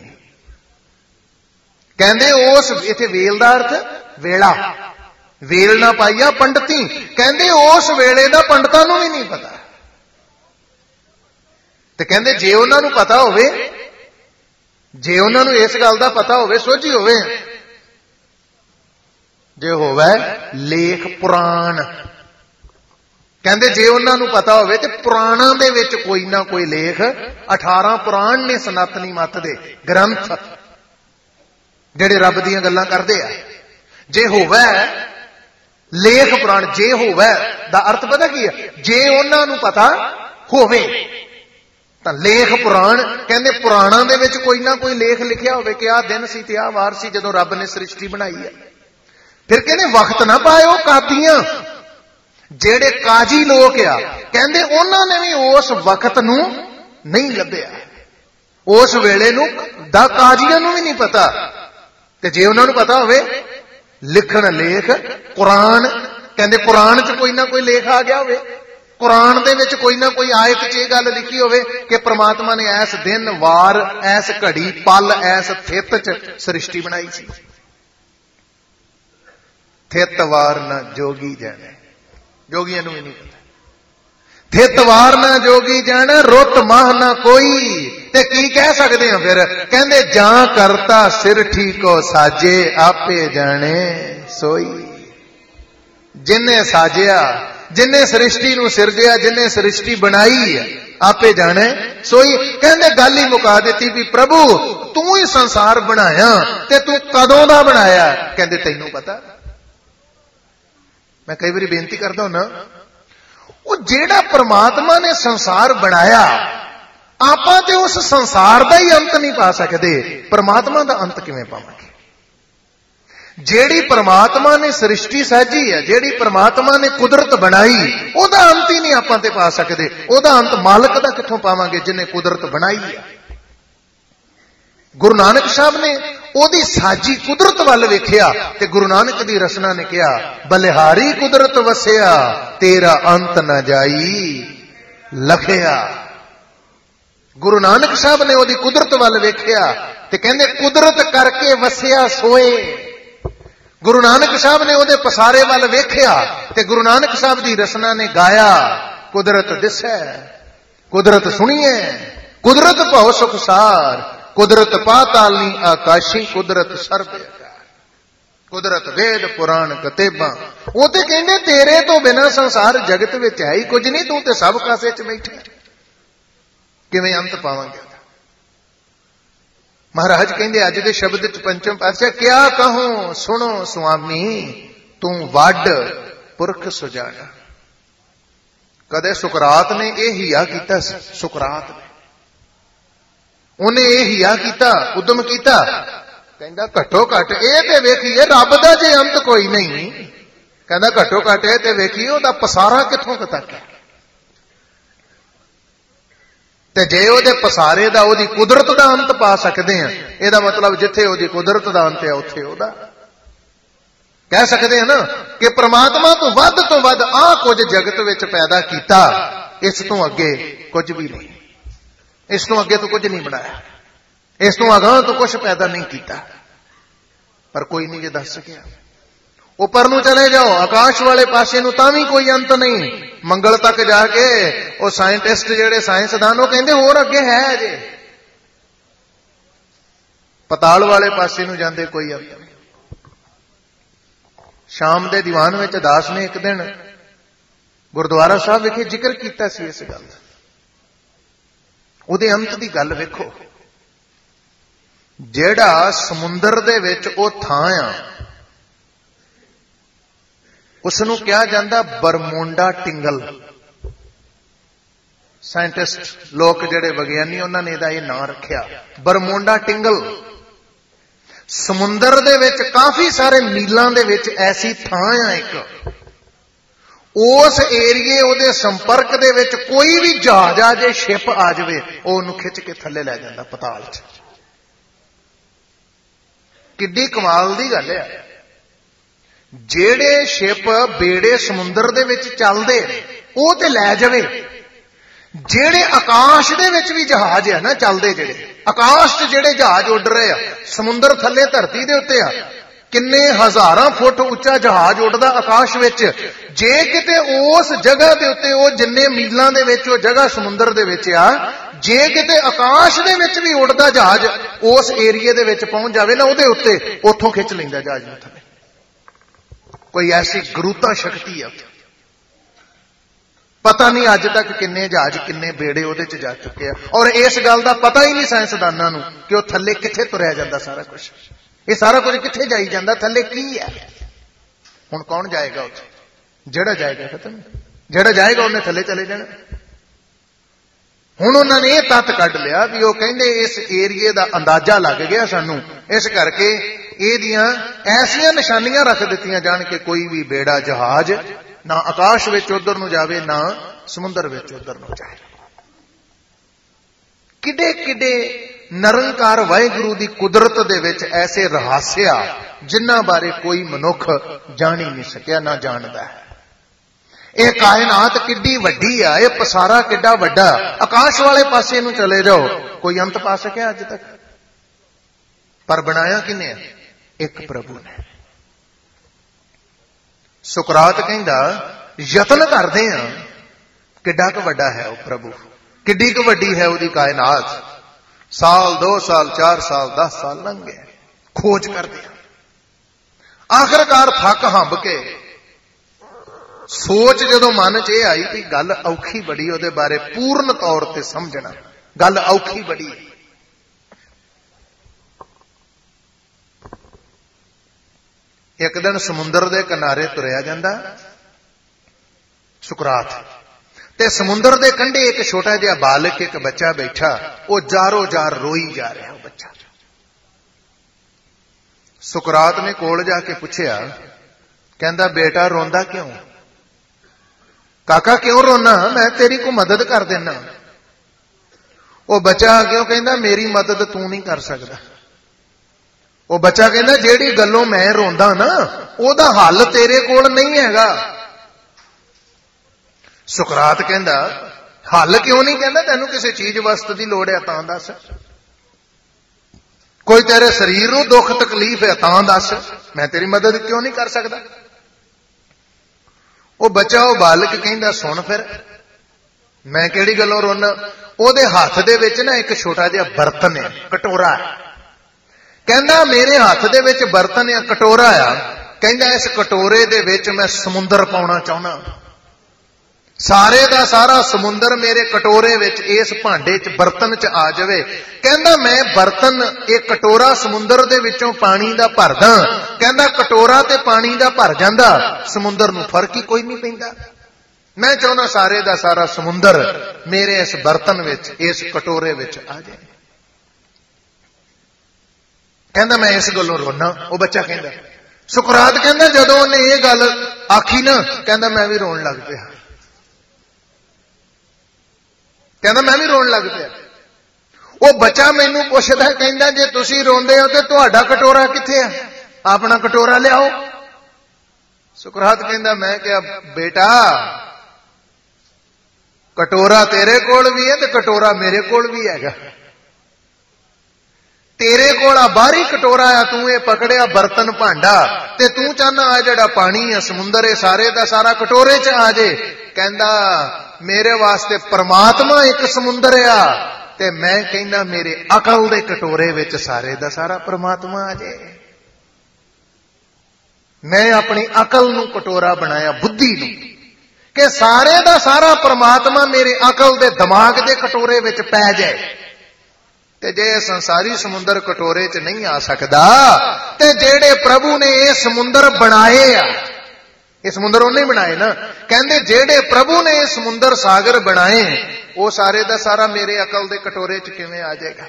ਕਹਿੰਦੇ ਉਸ, ਇੱਥੇ ਵੇਲ ਦਾ ਅਰਥ ਵੇਲਾ, ਵੇਲ ਨਾ ਪਾਈਆ ਪੰਡਤੀ, ਕਹਿੰਦੇ ਉਸ ਵੇਲੇ ਦਾ ਪੰਡਤਾਂ ਨੂੰ ਵੀ ਨਹੀਂ ਪਤਾ। ਤੇ ਕਹਿੰਦੇ ਜੇ ਉਹਨਾਂ ਨੂੰ ਪਤਾ ਹੋਵੇ, ਜੇ ਉਹਨਾਂ ਨੂੰ ਇਸ ਗੱਲ ਦਾ ਪਤਾ ਹੋਵੇ, ਸੋਝੀ ਹੋਵੇ, ਜੇ ਹੋਵੇ ਲੇਖ ਪੁਰਾਣ, ਕਹਿੰਦੇ ਜੇ ਉਹਨਾਂ ਨੂੰ ਪਤਾ ਹੋਵੇ ਤੇ ਪੁਰਾਣਾਂ ਦੇ ਵਿੱਚ ਕੋਈ ਨਾ ਕੋਈ ਲੇਖ, ਅਠਾਰਾਂ ਪੁਰਾਣ ਨੇ ਸਨਾਤਨੀ ਮੱਤ ਦੇ ਗ੍ਰੰਥ ਜਿਹੜੇ ਰੱਬ ਦੀਆਂ ਗੱਲਾਂ ਕਰਦੇ ਆ। ਜੇ ਹੋਵੇ ਲੇਖ ਪੁਰਾਣ, ਜੇ ਹੋਵੇ ਦਾ ਅਰਥ ਪਤਾ ਕੀ ਹੈ? ਜੇ ਉਹਨਾਂ ਨੂੰ ਪਤਾ ਹੋਵੇ ਤਾਂ ਲੇਖ ਪੁਰਾਣ, ਕਹਿੰਦੇ ਪੁਰਾਣਾਂ ਦੇ ਵਿੱਚ ਕੋਈ ਨਾ ਕੋਈ ਲੇਖ ਲਿਖਿਆ ਹੋਵੇ ਕਿ ਆਹ ਦਿਨ ਸੀ ਤੇ ਆਹ ਵਾਰ ਸੀ ਜਦੋਂ ਰੱਬ ਨੇ ਸ੍ਰਿਸ਼ਟੀ ਬਣਾਈ ਹੈ। ਫਿਰ ਕਹਿੰਦੇ ਵਕਤ ਨਾ ਪਾਇਓ ਕਾਦੀਆਂ, ਜਿਹੜੇ ਕਾਜੀ ਲੋਕ ਆ, ਕਹਿੰਦੇ ਉਹਨਾਂ ਨੇ ਵੀ ਉਸ ਵਕਤ ਨੂੰ ਨਹੀਂ ਲੱਭਿਆ, ਉਸ ਵੇਲੇ ਨੂੰ ਦਾ ਕਾਜੀਆਂ ਨੂੰ ਵੀ ਨਹੀਂ ਪਤਾ। ਤੇ ਜੇ ਉਹਨਾਂ ਨੂੰ ਪਤਾ ਹੋਵੇ, ਲਿਖਣ ਲੇਖ ਕੁਰਾਨ, ਕਹਿੰਦੇ ਕੁਰਾਨ 'ਚ ਕੋਈ ਨਾ ਕੋਈ ਲੇਖ ਆ ਗਿਆ ਹੋਵੇ, ਕੁਰਾਨ ਦੇ ਵਿੱਚ ਕੋਈ ਨਾ ਕੋਈ ਆਇਤ 'ਚ ਇਹ ਗੱਲ ਲਿਖੀ ਹੋਵੇ ਕਿ ਪ੍ਰਮਾਤਮਾ ਨੇ ਐਸ ਦਿਨ, ਵਾਰ, ਐਸ ਘੜੀ, ਪਲ, ਐਸ ਥਿਤ 'ਚ ਸ੍ਰਿਸ਼ਟੀ ਬਣਾਈ ਸੀ। ਥਿਤ ਵਾਰ ਨਾ ਜੋਗੀ ਜਾਣੇ, ਜੋਗੀਆਂ ਨੂੰ ਵੀ ਨਹੀਂ ਪਤਾ। ਥਿਤ ਵਾਰ ਨਾ ਜੋਗੀ ਜਾਣੇ, ਰੁੱਤ ਮਾਹ ਨਾ ਕੋਈ। ਤੇ ਕੀ ਕਹਿ ਸਕਦੇ ਹਾਂ ਫਿਰ? ਕਹਿੰਦੇ ਜਾਂ ਕਰਤਾ ਸਿਰ ਠੀਕੋ ਸਾਜੇ, ਆਪੇ ਜਾਣੇ ਸੋਈ। ਜਿੰਨੇ ਸਾਜਿਆ, ਜਿੰਨੇ ਸ੍ਰਿਸ਼ਟੀ ਨੂੰ ਸਿਰਜਿਆ, ਜਿੰਨੇ ਸ੍ਰਿਸ਼ਟੀ ਬਣਾਈ ਹੈ, ਆਪੇ ਜਾਣੇ ਸੋਈ। ਕਹਿੰਦੇ ਗੱਲ ਹੀ ਮੁਕਾ ਦਿੱਤੀ ਵੀ ਪ੍ਰਭੂ ਤੂੰ ਹੀ ਸੰਸਾਰ ਬਣਾਇਆ, ਤੇ ਤੂੰ ਕਦੋਂ ਦਾ ਬਣਾਇਆ? ਕਹਿੰਦੇ ਤੈਨੂੰ ਪਤਾ। ਮੈਂ ਕਈ ਵਾਰੀ ਬੇਨਤੀ ਕਰਦਾ ਹੁੰਦਾ, ਉਹ ਜਿਹੜਾ ਪਰਮਾਤਮਾ ਨੇ ਸੰਸਾਰ ਬਣਾਇਆ, ਆਪਾਂ ਤੇ ਉਸ ਸੰਸਾਰ ਦਾ ਹੀ ਅੰਤ ਨਹੀਂ ਪਾ ਸਕਦੇ, ਪਰਮਾਤਮਾ ਦਾ ਅੰਤ ਕਿਵੇਂ ਪਾਵਾਂਗੇ? ਜਿਹੜੀ ਪਰਮਾਤਮਾ ਨੇ ਸ੍ਰਿਸ਼ਟੀ ਸਾਜੀ ਹੈ, ਜਿਹੜੀ ਪਰਮਾਤਮਾ ਨੇ ਕੁਦਰਤ ਬਣਾਈ, ਉਹਦਾ ਅੰਤ ਹੀ ਨਹੀਂ ਆਪਾਂ ਤੇ ਪਾ ਸਕਦੇ। ਉਹਦਾ ਅੰਤ ਮਾਲਕ ਦਾ ਕਿੱਥੋਂ ਪਾਵਾਂਗੇ ਜਿਹਨੇ ਕੁਦਰਤ ਬਣਾਈ ਹੈ? ਗੁਰੂ ਨਾਨਕ ਸਾਹਿਬ ਨੇ ਉਹਦੀ ਸਾਜੀ ਕੁਦਰਤ ਵੱਲ ਵੇਖਿਆ ਤੇ ਗੁਰੂ ਨਾਨਕ ਦੀ ਰਸਨਾ ਨੇ ਕਿਹਾ, ਬਲਿਹਾਰੀ ਕੁਦਰਤ ਵਸਿਆ, ਤੇਰਾ ਅੰਤ ਨਾ ਜਾਈ ਲਖਿਆ। ਗੁਰੂ ਨਾਨਕ ਸਾਹਿਬ ਨੇ ਉਹਦੀ ਕੁਦਰਤ ਵੱਲ ਵੇਖਿਆ ਤੇ ਕਹਿੰਦੇ ਕੁਦਰਤ ਕਰਕੇ ਵਸਿਆ ਸੋਏ। ਗੁਰੂ ਨਾਨਕ ਸਾਹਿਬ ਨੇ ਉਹਦੇ ਪਸਾਰੇ ਵੱਲ ਵੇਖਿਆ ਤੇ ਗੁਰੂ ਨਾਨਕ ਸਾਹਿਬ ਦੀ ਰਸਨਾ ਨੇ ਗਾਇਆ, ਕੁਦਰਤ ਦਿਸੈ, ਕੁਦਰਤ ਸੁਣੀਏ, ਕੁਦਰਤ ਭਉ ਸੁਖ ਸਾਰ, ਕੁਦਰਤ ਪਾਤਾਲਨੀ ਆਕਾਸ਼ੀ, ਕੁਦਰਤ ਸਰਬ ਆਕਾਰ, ਕੁਦਰਤ ਵੇਦ ਪੁਰਾਣ ਕਤੇਬਾਂ। ਉਹ ਤੇ ਕਹਿੰਦੇ ਤੇਰੇ ਤੋਂ ਬਿਨਾਂ ਸੰਸਾਰ ਜਗਤ ਵਿੱਚ ਹੈ ਹੀ ਕੁਝ ਨਹੀਂ, ਤੂੰ ਤੇ ਸਭ ਕਾਸੇ 'ਚ ਬੈਠਾ, ਕਿਵੇਂ ਅੰਤ ਪਾਵਾਂਗੇ? ਮਹਾਰਾਜ ਕਹਿੰਦੇ ਅੱਜ ਦੇ ਸ਼ਬਦ 'ਚ ਪੰਚਮ ਪਾਤਸ਼ਾਹ, ਕਿਆ ਕਹੂੰ ਸੁਣੋ ਸੁਆਮੀ, ਤੂੰ ਵੱਡ ਪੁਰਖ ਸੁਜਾਣਾ। ਕਦੇ ਸੁਕਰਾਤ ਨੇ ਇਹ ਹਿਆ ਕੀਤਾ, ਸੁਕਰਾਤ ਨੇ ਉਹਨੇ ਇਹ ਹਿਆ ਕੀਤਾ, ਉਦਮ ਕੀਤਾ, ਕਹਿੰਦਾ ਘੱਟੋ ਘੱਟ ਇਹ ਤੇ ਵੇਖੀਏ ਰੱਬ ਦਾ ਜੇ ਅੰਤ ਕੋਈ ਨਹੀਂ, ਕਹਿੰਦਾ ਘੱਟੋ ਘੱਟ ਇਹ ਤੇ ਵੇਖੀਏ ਉਹਦਾ ਪਸਾਰਾ ਕਿੱਥੋਂ ਤੱਕ ਹੈ। ਤੇ ਜੇ ਉਹਦੇ ਪਸਾਰੇ ਦਾ, ਉਹਦੀ ਕੁਦਰਤ ਦਾ ਅੰਤ ਪਾ ਸਕਦੇ ਆ, ਇਹਦਾ ਮਤਲਬ ਜਿੱਥੇ ਉਹਦੀ ਕੁਦਰਤ ਦਾ ਅੰਤ ਹੈ ਉੱਥੇ ਉਹਦਾ। कह सकते हैं ना कि परमात्मा तो वध तो वध आ कुछ जगत विच पैदा किया, इस तो अगे कुछ भी नहीं, इस तो अगे तो कुछ नहीं बनाया, इस तो अगां तो कुछ पैदा नहीं किया। पर कोई नहीं जे दस सकिया। उपर नूं चले जाओ आकाश वाले पासे नूं तां भी कोई अंत नहीं। मंगल तक जाके वो साइंटिस्ट जिहड़े साइंसदान वो कहंदे होर अगे है अजे। पताल वाले पासे नूं जांदे कोई अंत नहीं। शाम दे दीवान विच दास ने एक दिन गुरुद्वारा साहब विखे जिक्र कीता सी इस गल दा। उहदे अंत दी गल वेखो, जिहड़ा समुंदर दे विच ओ थां आ उसनूं कहा जाता बरमोंडा टिंगल। साइंटिस्ट लोग जिहड़े विग्यानी उन्होंने इहदा ये नाम रखिया बरमोंडा टिंगल। समुंदर दे विच काफी सारे मीलों दे विच ऐसी थां आ एक, उस एरिए उहदे संपर्क दे विच कोई भी जहाज आ जाए, शिप आ जाए, वो उहनूं खिच के थल्ले लै जांदा पताल च। किड्डी कमाल दी गल है। ਜਿਹੜੇ शिप बेड़े समुंदर दे विच चलदे ਉਹ ਤੇ ਲੈ ਜਾਵੇ, ਜਿਹੜੇ आकाश दे विच भी जहाज है ना चलदे, ਜਿਹੜੇ आकाश च ਜਿਹੜੇ जहाज उड़ रहे आ, समुंदर थल्ले धरती दे उत्ते आ, किन्ने हजारां फुट उच्चा जहाज उड़दा आकाश विच। जे किते उस जगह दे उत्ते ਉਹ जिन्ने मीलां दे विच ਉਹ जगह समुंदर दे विच आ, जे किते आकाश दे विच भी उड़दा जहाज उस एरिए दे विच पहुंच जावे ना ਉਹਦੇ ਉੱਤੇ, ਉੱਥੋਂ खिच लैंदा जहाज ਨੂੰ थल्ले। कोई ऐसी गुरुता शक्ति है। पता नहीं अज तक किन्ने जहाज किन्ने बेड़े उहदे च जा चुके हैं, और इस गल का पता ही नहीं साइंसदानां नूं कि वह थल्ले कित्थे तुरया जांदा। सारा कुछ ये सारा कुछ कित्थे जाई जांदा, थल्ले की है। हुण कौन जाएगा उत्थे? जिहड़ा जाएगा खत्म, जिहड़ा जाएगा उन्हें थल्ले चले जाना। हुण उन्होंने ये तत्त कढ लिया भी वह कहिंदे इस एरिए का अंदाजा लग गया सानूं, इस करके ਇਹਦੀਆਂ ਐਸੀਆਂ ਨਿਸ਼ਾਨੀਆਂ ਰੱਖ ਦਿੱਤੀਆਂ ਜਾਣ ਕਿ ਕੋਈ ਵੀ ਬੇੜਾ ਜਹਾਜ਼ ਨਾ ਆਕਾਸ਼ ਵਿੱਚ ਉਧਰ ਨੂੰ ਜਾਵੇ ਨਾ ਸਮੁੰਦਰ ਵਿੱਚ ਉਧਰ ਨੂੰ ਜਾਏ। ਕਿੱਡੇ ਕਿੱਡੇ ਨਿਰੰਕਾਰ ਵਾਹਿਗੁਰੂ ਦੀ ਕੁਦਰਤ ਦੇ ਵਿੱਚ ਐਸੇ ਰਹੱਸਿਆ ਜਿਨ੍ਹਾਂ ਬਾਰੇ ਕੋਈ ਮਨੁੱਖ ਜਾਣ ਹੀ ਨਹੀਂ ਸਕਿਆ, ਨਾ ਜਾਣਦਾ ਹੈ। ਇਹ ਕਾਇਨਾਤ ਕਿੱਡੀ ਵੱਡੀ ਆ, ਇਹ ਪਸਾਰਾ ਕਿੱਡਾ ਵੱਡਾ। ਆਕਾਸ਼ ਵਾਲੇ ਪਾਸੇ ਨੂੰ ਚਲੇ ਜਾਓ, ਕੋਈ ਅੰਤ ਪਾ ਸਕਿਆ ਅੱਜ ਤੱਕ? ਪਰ ਬਣਾਇਆ ਕਿਨੇ ਆ? एक प्रभु ने। सुकरात कहंदा यतन करदे आ किड्डा क वड्डा है वह प्रभु, किड्डी क वड्डी है उसदी कायनात। साल दो साल चार साल दस साल लंघ गए खोज करदे आ। आखिरकार थक हंब के सोच जदों मन च यह आई कि गल औखी बड़ी, उहदे बारे पूर्ण तौर ते समझना गल औखी बड़ी। एक दिन समुंदर दे किनारे तुरया जांदा सुकरात, ते समुंदर दे कंढे एक छोटा जिहा बालक, एक बच्चा बैठा, वो जारो जार रोई जा रहा है। बच्चा सुकरात ने कोल जाके पूछया, कहंदा बेटा रोंदा क्यों? काका क्यों रोना? मैं तेरी को मदद कर देना। वो बच्चा क्यों कहंदा मेरी मदद तू नहीं कर सकदा। वो बच्चा कहता जेड़ी गलों मैं रोंदा ना ओदा हल तेरे कोल नहीं हैगा। सुकरात कहता हल क्यों नहीं? कहता तेनू किसी चीज वस्तु की लोड़ है तां दस, कोई तेरे शरीर नूं दुख तकलीफ है तां दस, मैं तेरी मदद क्यों नहीं कर सकता? वो बच्चा वो बालक कहता सुन फिर मैं किहड़ी गल्लों रोना। ओहदे हाथ दे विच ना एक छोटा जिहा बर्तन है, कटोरा है। कहंदा मेरे हाथ दे विच बर्तन या कटोरा आ, कहंदा इस कटोरे दे विच मैं समुंदर पाउणा चाहुंदा, सारे दा सारा समुंदर मेरे कटोरे विच इस भांडे च बर्तन च आ जावे। कहंदा मैं बर्तन एक कटोरा समुंदर दे विचों पानी दा भरदा, कहंदा कटोरा ते पानी दा भर जांदा, समुंदर नूं फर्क ही कोई नहीं पैंदा। मैं चाहुंदा सारे दा सारा समुंदर मेरे इस बर्तन विच इस कटोरे विच आ जाए। कहंदा मैं इस गल्लों रोना। वो बच्चा कहंदा सुकरात कहंदा जदों उन्हें ये गल आखी ना, कहंदा मैं भी रोन लग पिया। कहंदा मैं भी रोन लग पिया। वो बच्चा मैनू पुछदा, कहंदा जे तुसीं रोंदे हो ते तुहाडा कटोरा कित्थे आ? अपना कटोरा लियाओ। ਸੁਕਰਾਤ ਕਹਿੰਦਾ ਮੈਂ ਕਿਹਾ ਬੇਟਾ ਕਟੋਰਾ ਤੇਰੇ ਕੋਲ ਵੀ ਹੈ ਤੇ ਕਟੋਰਾ ਮੇਰੇ ਕੋਲ ਵੀ ਹੈਗਾ। ਤੇਰੇ ਕੋਲ ਆ ਬਾਹਰੀ ਕਟੋਰਾ ਆ, ਤੂੰ ਇਹ ਪਕੜਿਆ ਬਰਤਨ ਭਾਂਡਾ, ਤੇ ਤੂੰ ਚਾਹਨਾ ਆ ਜਿਹੜਾ ਪਾਣੀ ਆ ਸਮੁੰਦਰ ਇਹ ਸਾਰੇ ਦਾ ਸਾਰਾ ਕਟੋਰੇ 'ਚ ਆ ਜੇ। ਕਹਿੰਦਾ ਮੇਰੇ ਵਾਸਤੇ ਪਰਮਾਤਮਾ ਇੱਕ ਸਮੁੰਦਰ ਆ, ਤੇ ਮੈਂ ਕਹਿੰਦਾ ਮੇਰੇ ਅਕਲ ਦੇ ਕਟੋਰੇ ਵਿੱਚ ਸਾਰੇ ਦਾ ਸਾਰਾ ਪਰਮਾਤਮਾ ਆ ਜੇ। ਮੈਂ ਆਪਣੀ ਅਕਲ ਨੂੰ ਕਟੋਰਾ ਬਣਾਇਆ, ਬੁੱਧੀ ਨੂੰ, ਕਿ ਸਾਰੇ ਦਾ ਸਾਰਾ ਪਰਮਾਤਮਾ ਮੇਰੇ ਅਕਲ ਦੇ ਦਿਮਾਗ ਦੇ ਕਟੋਰੇ ਵਿੱਚ ਪੈ ਜਾਏ। ਤੇ ਜੇ ਸੰਸਾਰੀ ਸਮੁੰਦਰ ਕਟੋਰੇ 'ਚ ਨਹੀਂ ਆ ਸਕਦਾ, ਤੇ ਜਿਹੜੇ ਪ੍ਰਭੂ ਨੇ ਇਹ ਸਮੁੰਦਰ ਬਣਾਏ ਆ, ਇਹ ਸਮੁੰਦਰ ਉਹਨੇ ਬਣਾਏ ਨਾ, ਕਹਿੰਦੇ ਜਿਹੜੇ ਪ੍ਰਭੂ ਨੇ ਇਹ ਸਮੁੰਦਰ ਸਾਗਰ ਬਣਾਏ, ਉਹ ਸਾਰੇ ਦਾ ਸਾਰਾ ਮੇਰੇ ਅਕਲ ਦੇ ਕਟੋਰੇ 'ਚ ਕਿਵੇਂ ਆ ਜਾਏਗਾ।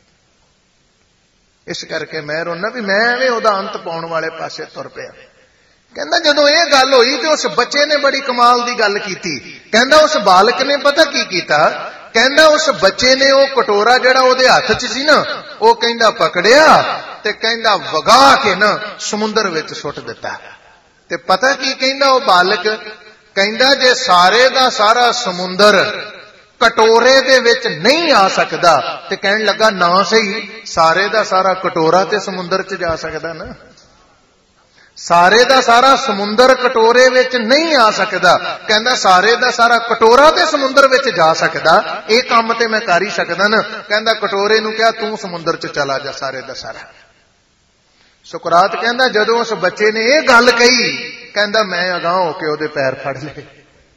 ਇਸ ਕਰਕੇ ਮੈਂ ਰੋਣਾ ਵੀ ਮੈਂ ਐਵੇਂ ਉਹਦਾ ਅੰਤ ਪਾਉਣ ਵਾਲੇ ਪਾਸੇ ਤੁਰ ਪਿਆ। ਕਹਿੰਦਾ ਜਦੋਂ ਇਹ ਗੱਲ ਹੋਈ ਤੇ ਉਸ ਬੱਚੇ ਨੇ ਬੜੀ ਕਮਾਲ ਦੀ ਗੱਲ ਕੀਤੀ। ਕਹਿੰਦਾ ਉਸ ਬਾਲਕ ਨੇ ਪਤਾ ਕੀ ਕੀਤਾ, ਕਹਿੰਦਾ ਉਸ ਬੱਚੇ ਨੇ ਉਹ ਕਟੋਰਾ ਜਿਹੜਾ ਉਹਦੇ ਹੱਥ 'ਚ ਸੀ ਨਾ, ਉਹ ਕਹਿੰਦਾ ਪਕੜਿਆ ਤੇ ਕਹਿੰਦਾ ਵਗਾ ਕੇ ਨਾ ਸਮੁੰਦਰ ਵਿੱਚ ਸੁੱਟ ਦਿੱਤਾ। ਤੇ ਪਤਾ ਕੀ ਕਹਿੰਦਾ ਉਹ ਬਾਲਕ, ਕਹਿੰਦਾ ਜੇ ਸਾਰੇ ਦਾ ਸਾਰਾ ਸਮੁੰਦਰ ਕਟੋਰੇ ਦੇ ਵਿੱਚ ਨਹੀਂ ਆ ਸਕਦਾ, ਤੇ ਕਹਿਣ ਲੱਗਾ ਨਾ ਸਹੀ ਸਾਰੇ ਦਾ ਸਾਰਾ ਕਟੋਰਾ ਤੇ ਸਮੁੰਦਰ 'ਚ ਜਾ ਸਕਦਾ ਨਾ। ਸਾਰੇ ਦਾ ਸਾਰਾ ਸਮੁੰਦਰ ਕਟੋਰੇ ਵਿੱਚ ਨਹੀਂ ਆ ਸਕਦਾ, ਕਹਿੰਦਾ ਸਾਰੇ ਦਾ ਸਾਰਾ ਕਟੋਰਾ ਤੇ ਸਮੁੰਦਰ ਵਿੱਚ ਜਾ ਸਕਦਾ, ਇਹ ਕੰਮ ਤੇ ਮੈਂ ਕਰ ਹੀ ਸਕਦਾ ਨਾ। ਕਹਿੰਦਾ ਕਟੋਰੇ ਨੂੰ ਕਿਹਾ ਤੂੰ ਸਮੁੰਦਰ 'ਚ ਚਲਾ ਜਾ ਸਾਰੇ ਦਾ ਸਾਰਾ। ਸੁਕਰਾਤ ਕਹਿੰਦਾ ਜਦੋਂ ਉਸ ਬੱਚੇ ਨੇ ਇਹ ਗੱਲ ਕਹੀ, ਕਹਿੰਦਾ ਮੈਂ ਅਗਾਂਹ ਹੋ ਕੇ ਉਹਦੇ ਪੈਰ ਫੜ ਲਏ।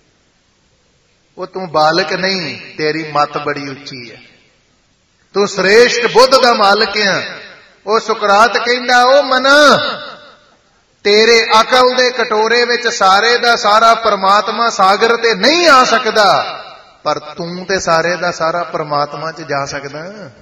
ਉਹ ਤੂੰ ਬਾਲਕ ਨਹੀਂ, ਤੇਰੀ ਮੱਤ ਬੜੀ ਉੱਚੀ ਹੈ, ਤੂੰ ਸ੍ਰੇਸ਼ਟ ਬੁੱਧ ਦਾ ਮਾਲਕ ਹੈ। ਉਹ ਸੁਕਰਾਤ ਕਹਿੰਦਾ ਉਹ ਮਨਾ, ਤੇਰੇ ਅਕਲ ਦੇ ਕਟੋਰੇ ਵਿੱਚ ਸਾਰੇ ਦਾ ਸਾਰਾ ਪਰਮਾਤਮਾ ਸਾਗਰ ਤੇ ਨਹੀਂ ਆ ਸਕਦਾ, ਪਰ ਤੂੰ ਤੇ ਸਾਰੇ ਦਾ ਸਾਰਾ ਪਰਮਾਤਮਾ 'ਚ ਜਾ ਸਕਦਾ,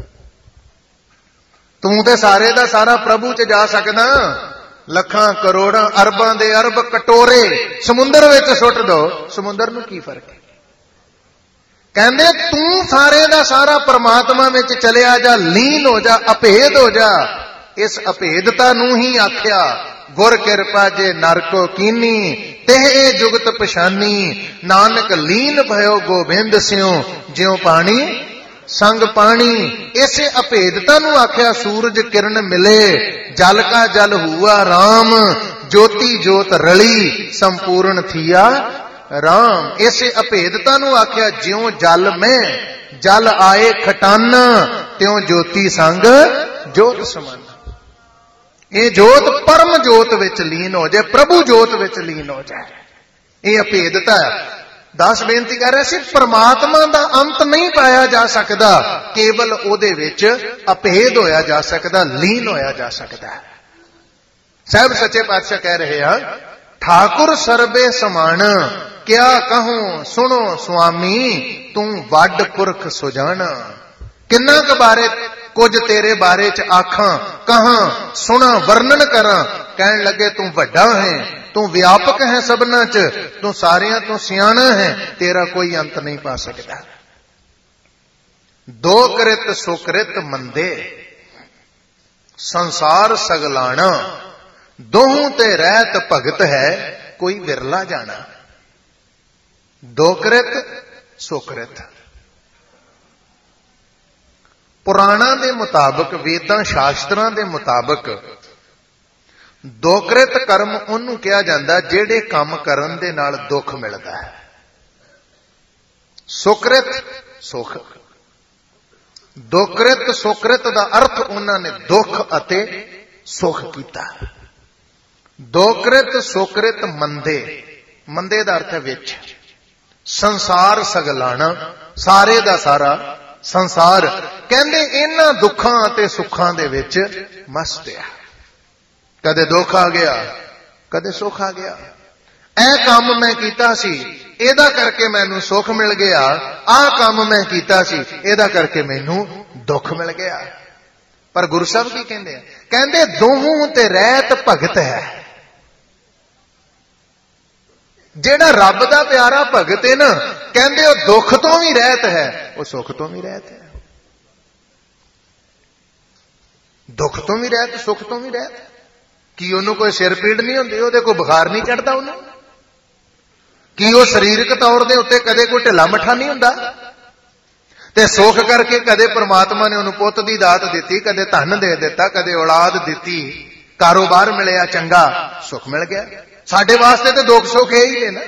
ਤੂੰ ਤੇ ਸਾਰੇ ਦਾ ਸਾਰਾ ਪ੍ਰਭੂ 'ਚ ਜਾ ਸਕਦਾ। ਲੱਖਾਂ ਕਰੋੜਾਂ ਅਰਬਾਂ ਦੇ ਅਰਬ ਕਟੋਰੇ ਸਮੁੰਦਰ ਵਿੱਚ ਸੁੱਟ ਦੋ, ਸਮੁੰਦਰ ਨੂੰ ਕੀ ਫਰਕ ਹੈ। ਕਹਿੰਦੇ ਤੂੰ ਸਾਰੇ ਦਾ ਸਾਰਾ ਪਰਮਾਤਮਾ ਵਿੱਚ ਚਲਿਆ ਜਾ, ਲੀਨ ਹੋ ਜਾ, ਅਭੇਦ ਹੋ ਜਾ। ਇਸ ਅਭੇਦਤਾ ਨੂੰ ਹੀ ਆਖਿਆ ਗੁਰ ਕਿਰਪਾ ਜੇ ਨਰ ਕੋ ਕੀਨੀ, ਤੇ ਇਹ ਜੁਗਤ ਪਛਾਨੀ। ਨਾਨਕ ਲੀਨ ਭਇਓ ਗੋਬਿੰਦ ਸਿਉ, ਜਿਉ ਪਾਣੀ ਸੰਗ ਪਾਣੀ। ਇਸੇ ਅਭੇਦਤਾ ਨੂੰ ਆਖਿਆ ਸੂਰਜ ਕਿਰਨ ਮਿਲੇ, ਜਲ ਕਾ ਜਲ ਹੁਆ ਰਾਮ, ਜੋਤੀ ਜੋਤ ਰਲੀ, ਸੰਪੂਰਨ ਥੀਆ ਰਾਮ। ਇਸੇ ਅਭੇਦਤਾ ਨੂੰ ਆਖਿਆ ਜਿਉ ਜਲ ਮੈਂ ਜਲ ਆਏ ਖਟਾਨ, ਤਿਉ ਜੋਤੀ ਸੰਗ ਜੋਤ ਸਮਾਨ। ਇਹ ਜੋਤ ਪਰਮ ਜੋਤ ਵਿੱਚ ਲੀਨ ਹੋ ਜਾਏ, ਪ੍ਰਭੂ ਜੋਤ ਵਿੱਚ ਲੀਨ ਹੋ ਜਾਏ, ਇਹ ਅਭੇਦਤਾ ਹੈ। ਦਾਸ ਬੇਨਤੀ ਕਰ ਰਿਹਾ ਸੀ, ਪਰਮਾਤਮਾ ਦਾ ਅੰਤ ਨਹੀਂ ਪਾਇਆ ਜਾ ਸਕਦਾ, ਕੇਵਲ ਉਹਦੇ ਵਿੱਚ ਅਭੇਦ ਹੋਇਆ ਜਾ ਸਕਦਾ, ਲੀਨ ਹੋਇਆ ਜਾ ਸਕਦਾ। ਸਾਹਿਬ ਸੱਚੇ ਪਾਤਸ਼ਾਹ ਕਹਿ ਰਹੇ ਆ, ਠਾਕੁਰ ਸਰਬੇ ਸਮਾਨ, ਕਿਆ ਕਹੂੰ ਸੁਣੋ ਸੁਆਮੀ, ਤੂੰ ਵੱਡ ਪੁਰਖ ਸੁਜਾਨਾ। ਕਿੰਨਾ ਕੁ ਬਾਰੇ ਕੁਝ ਤੇਰੇ ਬਾਰੇ 'ਚ ਆਖਾਂ, ਕਹਾਂ, ਸੁਣਾ, ਵਰਣਨ ਕਰਾਂ। ਕਹਿਣ ਲੱਗੇ ਤੂੰ ਵੱਡਾ ਹੈ, ਤੂੰ ਵਿਆਪਕ ਹੈ ਸਭਨਾਂ 'ਚ, ਤੂੰ ਸਾਰਿਆਂ ਤੋਂ ਸਿਆਣਾ ਹੈ, ਤੇਰਾ ਕੋਈ ਅੰਤ ਨਹੀਂ ਪਾ ਸਕਦਾ। ਦੋ ਕ੍ਰਿਤ ਸੁਕ੍ਰਿਤ ਮੰਦੇ, ਸੰਸਾਰ ਸਗਲਾਣਾ, ਦੋਹੂ ਤੇ ਰਹਿਤ ਭਗਤ ਹੈ, ਕੋਈ ਵਿਰਲਾ ਜਾਣਾ। ਦੋ ਕ੍ਰਿਤ ਸੁਕ੍ਰਿਤ, ਪੁਰਾਣਾਂ ਦੇ ਮੁਤਾਬਕ, ਵੇਦਾਂ ਸ਼ਾਸਤਰਾਂ ਦੇ ਮੁਤਾਬਕ ਦੋਕ੍ਰਿਤ ਕਰਮ ਉਹਨੂੰ ਕਿਹਾ ਜਾਂਦਾ ਜਿਹੜੇ ਕੰਮ ਕਰਨ ਦੇ ਨਾਲ ਦੁੱਖ ਮਿਲਦਾ ਹੈ। ਸੁਕ੍ਰਿਤ ਸੁਖ, ਦੋਕ੍ਰਿਤ ਸੁਕ੍ਰਿਤ ਦਾ ਅਰਥ ਉਹਨਾਂ ਨੇ ਦੁੱਖ ਅਤੇ ਸੁਖ ਕੀਤਾ। ਦੋਕ੍ਰਿਤ ਸੁਕ੍ਰਿਤ ਮੰਦੇ, ਮੰਦੇ ਦਾ ਅਰਥ ਹੈ ਵਿੱਚ, ਸੰਸਾਰ ਸਗਲਾਣਾ, ਸਾਰੇ ਦਾ ਸਾਰਾ ਸੰਸਾਰ। ਕਹਿੰਦੇ ਇਹਨਾਂ ਦੁੱਖਾਂ ਅਤੇ ਸੁੱਖਾਂ ਦੇ ਵਿੱਚ ਮਸਤ ਆ। ਕਦੇ ਦੁੱਖ ਆ ਗਿਆ, ਕਦੇ ਸੁੱਖ ਆ ਗਿਆ। ਇਹ ਕੰਮ ਮੈਂ ਕੀਤਾ ਸੀ, ਇਹਦਾ ਕਰਕੇ ਮੈਨੂੰ ਸੁੱਖ ਮਿਲ ਗਿਆ, ਆਹ ਕੰਮ ਮੈਂ ਕੀਤਾ ਸੀ, ਇਹਦਾ ਕਰਕੇ ਮੈਨੂੰ ਦੁੱਖ ਮਿਲ ਗਿਆ। ਪਰ ਗੁਰੂ ਸਾਹਿਬ ਕੀ ਕਹਿੰਦੇ ਆ, ਕਹਿੰਦੇ ਦੋਹੂ ਤੇ ਰਹਿਤ ਭਗਤ ਹੈ। ਜਿਹੜਾ ਰੱਬ ਦਾ ਪਿਆਰਾ ਭਗਤ ਹੈ ਨਾ, ਕਹਿੰਦੇ ਉਹ ਦੁੱਖ ਤੋਂ ਵੀ ਰਹਿਤ ਹੈ, ਉਹ ਸੁੱਖ ਤੋਂ ਵੀ ਰਹਿਤ ਹੈ। ਦੁੱਖ ਤੋਂ ਵੀ ਰਹਿਤ, ਸੁੱਖ ਤੋਂ ਵੀ ਰਹਿਤ। ਕੀ ਉਹਨੂੰ ਕੋਈ ਸਿਰ ਪੀੜ ਨਹੀਂ ਹੁੰਦੀ? ਉਹਦੇ ਕੋਈ ਬੁਖਾਰ ਨਹੀਂ ਚੜਦਾ ਉਹਨੂੰ? ਕੀ ਉਹ ਸਰੀਰਕ ਤੌਰ ਦੇ ਉੱਤੇ ਕਦੇ ਕੋਈ ਢਿੱਲਾ ਮੱਠਾ ਨਹੀਂ ਹੁੰਦਾ? ਤੇ ਸੁੱਖ ਕਰਕੇ ਕਦੇ ਪ੍ਰਮਾਤਮਾ ਨੇ ਉਹਨੂੰ ਪੁੱਤ ਦੀ ਦਾਤ ਦਿੱਤੀ, ਕਦੇ ਧਨ ਦੇ ਦਿੱਤਾ, ਕਦੇ ਔਲਾਦ ਦਿੱਤੀ, ਕਾਰੋਬਾਰ ਮਿਲਿਆ ਚੰਗਾ, ਸੁੱਖ ਮਿਲ ਗਿਆ। ਸਾਡੇ ਵਾਸਤੇ ਤੇ ਦੁੱਖ ਸੁੱਖ ਇਹ ਹੀ ਨੇ ਨਾ।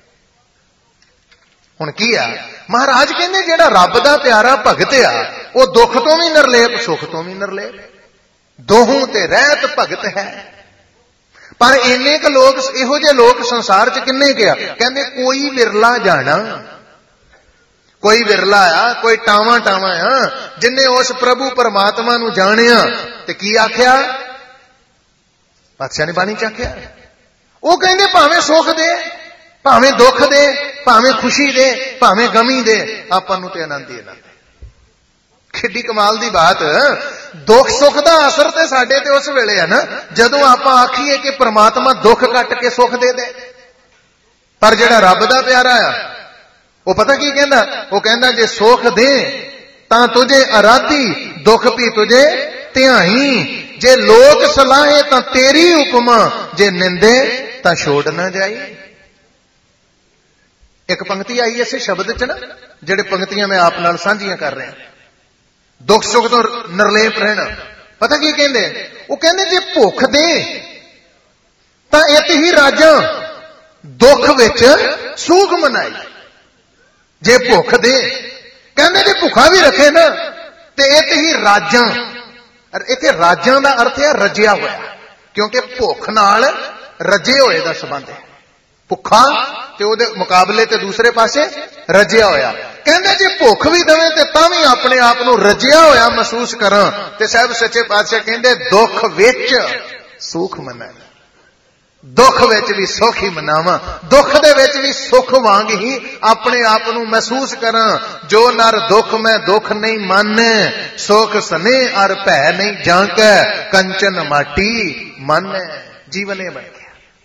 ਹੁਣ ਕੀ ਆ, ਮਹਾਰਾਜ ਕਹਿੰਦੇ ਜਿਹੜਾ ਰੱਬ ਦਾ ਪਿਆਰਾ ਭਗਤ ਆ ਉਹ ਦੁੱਖ ਤੋਂ ਵੀ ਨਿਰਲੇਪ, ਸੁੱਖ ਤੋਂ ਵੀ ਨਿਰਲੇਪ, ਦੋਹੋਂ ਤੇ ਰਹਿਤ ਭਗਤ ਹੈ। ਪਰ ਇੰਨੇ ਕੁ ਲੋਕ, ਇਹੋ ਜਿਹੇ ਲੋਕ ਸੰਸਾਰ 'ਚ ਕਿੰਨੇ ਕੁ ਆ? ਕਹਿੰਦੇ ਕੋਈ ਵਿਰਲਾ ਜਾਣਾ, ਕੋਈ ਵਿਰਲਾ ਆ, ਕੋਈ ਟਾਵਾਂ ਟਾਵਾਂ ਆ ਜਿਨਨੇ ਉਸ ਪ੍ਰਭੂ ਪਰਮਾਤਮਾ ਨੂੰ ਜਾਣਿਆ। ਤੇ ਕੀ ਆਖਿਆ? ਪਾਤਸ਼ਾਹ ਨੇ ਬਾਣੀ ਚ ਆਖਿਆ। ਉਹ ਕਹਿੰਦੇ ਭਾਵੇਂ ਸੁੱਖ ਦੇ, ਭਾਵੇਂ ਦੁੱਖ ਦੇ, ਭਾਵੇਂ ਖੁਸ਼ੀ ਦੇ, ਭਾਵੇਂ ਗਮੀ ਦੇ, ਆਪਾਂ ਨੂੰ ਤੇ ਆਨੰਦ ਹੀ ਆਨੰਦ। ਕਿੱਡੀ ਕਮਾਲ ਦੀ ਬਾਤ। ਦੁੱਖ ਸੁੱਖ ਦਾ ਅਸਰ ਤੇ ਸਾਡੇ ਤੇ ਉਸ ਵੇਲੇ ਹੈ ਨਾ ਜਦੋਂ ਆਪਾਂ ਆਖੀਏ ਕਿ ਪ੍ਰਮਾਤਮਾ ਦੁੱਖ ਕੱਟ ਕੇ ਸੁੱਖ ਦੇ ਦੇ। ਪਰ ਜਿਹੜਾ ਰੱਬ ਦਾ ਪਿਆਰਾ ਆ ਉਹ ਪਤਾ ਕੀ ਕਹਿੰਦਾ? ਉਹ ਕਹਿੰਦਾ ਜੇ ਸੁੱਖ ਦੇ ਤਾਂ ਤੁਝੇ ਅਰਾਧੀ, ਦੁੱਖ ਵੀ ਤੁਝੇ ਧਿਆਈ। ਜੇ ਲੋਕ ਸਲਾਹੇ ਤਾਂ ਤੇਰੀ ਹੁਕਮਾ, ਜੇ ਨਿੰਦੇ ਤਾਂ ਛੋੜ ਨਾ ਜਾਈ। ਇੱਕ ਪੰਕਤੀ ਆਈ ਇਸੇ ਸ਼ਬਦ ਚ ਨਾ, ਜਿਹੜੇ ਪੰਕਤੀਆਂ ਮੈਂ ਆਪ ਨਾਲ ਸਾਂਝੀਆਂ ਕਰ ਰਿਹਾ। ਦੁੱਖ ਸੁੱਖ ਤੋਂ ਨਿਰਲੇਪ ਰਹਿਣਾ। ਪਤਾ ਕੀ ਕਹਿੰਦੇ? ਉਹ ਕਹਿੰਦੇ ਜੇ ਭੁੱਖ ਦੇ ਤਾਂ ਇਤ ਹੀ ਰਾਜਾਂ, ਦੁੱਖ ਵਿੱਚ ਸੂਖ ਮਨਾਈ। ਜੇ ਭੁੱਖ ਦੇ, ਕਹਿੰਦੇ ਜੇ ਭੁੱਖਾ ਵੀ ਰੱਖੇ ਨਾ ਤੇ ਇਤ ਹੀ ਰਾਜਾਂ। ਇੱਥੇ ਰਾਜਾਂ ਦਾ ਅਰਥ ਹੈ ਰੱਜਿਆ ਹੋਇਆ, ਕਿਉਂਕਿ ਭੁੱਖ ਨਾਲ ਰੱਜੇ ਹੋਏ ਦਾ ਸੰਬੰਧ ਹੈ। ਭੁੱਖਾ ਤੇ ਉਹਦੇ ਮੁਕਾਬਲੇ ਤੇ ਦੂਸਰੇ ਪਾਸੇ ਰੱਜਿਆ ਹੋਇਆ। ਕਹਿੰਦੇ ਜੇ ਭੁੱਖ ਵੀ ਦੇਵੇ ਤੇ ਤਾਂ ਵੀ ਆਪਣੇ ਆਪ ਨੂੰ ਰੱਜਿਆ ਹੋਇਆ ਮਹਿਸੂਸ ਕਰਾਂ। ਤੇ ਸਾਹਿਬ ਸੱਚੇ ਪਾਤਸ਼ਾਹ ਕਹਿੰਦੇ ਦੁੱਖ ਵਿੱਚ ਸੁੱਖ ਮਨਾਈ। ਦੁੱਖ ਵਿੱਚ ਵੀ ਸੁੱਖ ਹੀ ਮਨਾਵਾਂ, ਦੁੱਖ ਦੇ ਵਿੱਚ ਵੀ ਸੁੱਖ ਵਾਂਗ ਹੀ ਆਪਣੇ ਆਪ ਨੂੰ ਮਹਿਸੂਸ ਕਰਾਂ। ਜੋ ਨਰ ਦੁੱਖ ਮੈਂ ਦੁੱਖ ਨਹੀਂ ਮਾਨੈ, ਸੁਖ ਸਨੇ ਅਰ ਭੈ ਨਹੀਂ ਜਾਂਕੈ, ਕੰਚਨ ਮਾਟੀ ਮਾਨੈ। ਜੀਵਨ ਇਹ ਬਣ ਗਿਆ।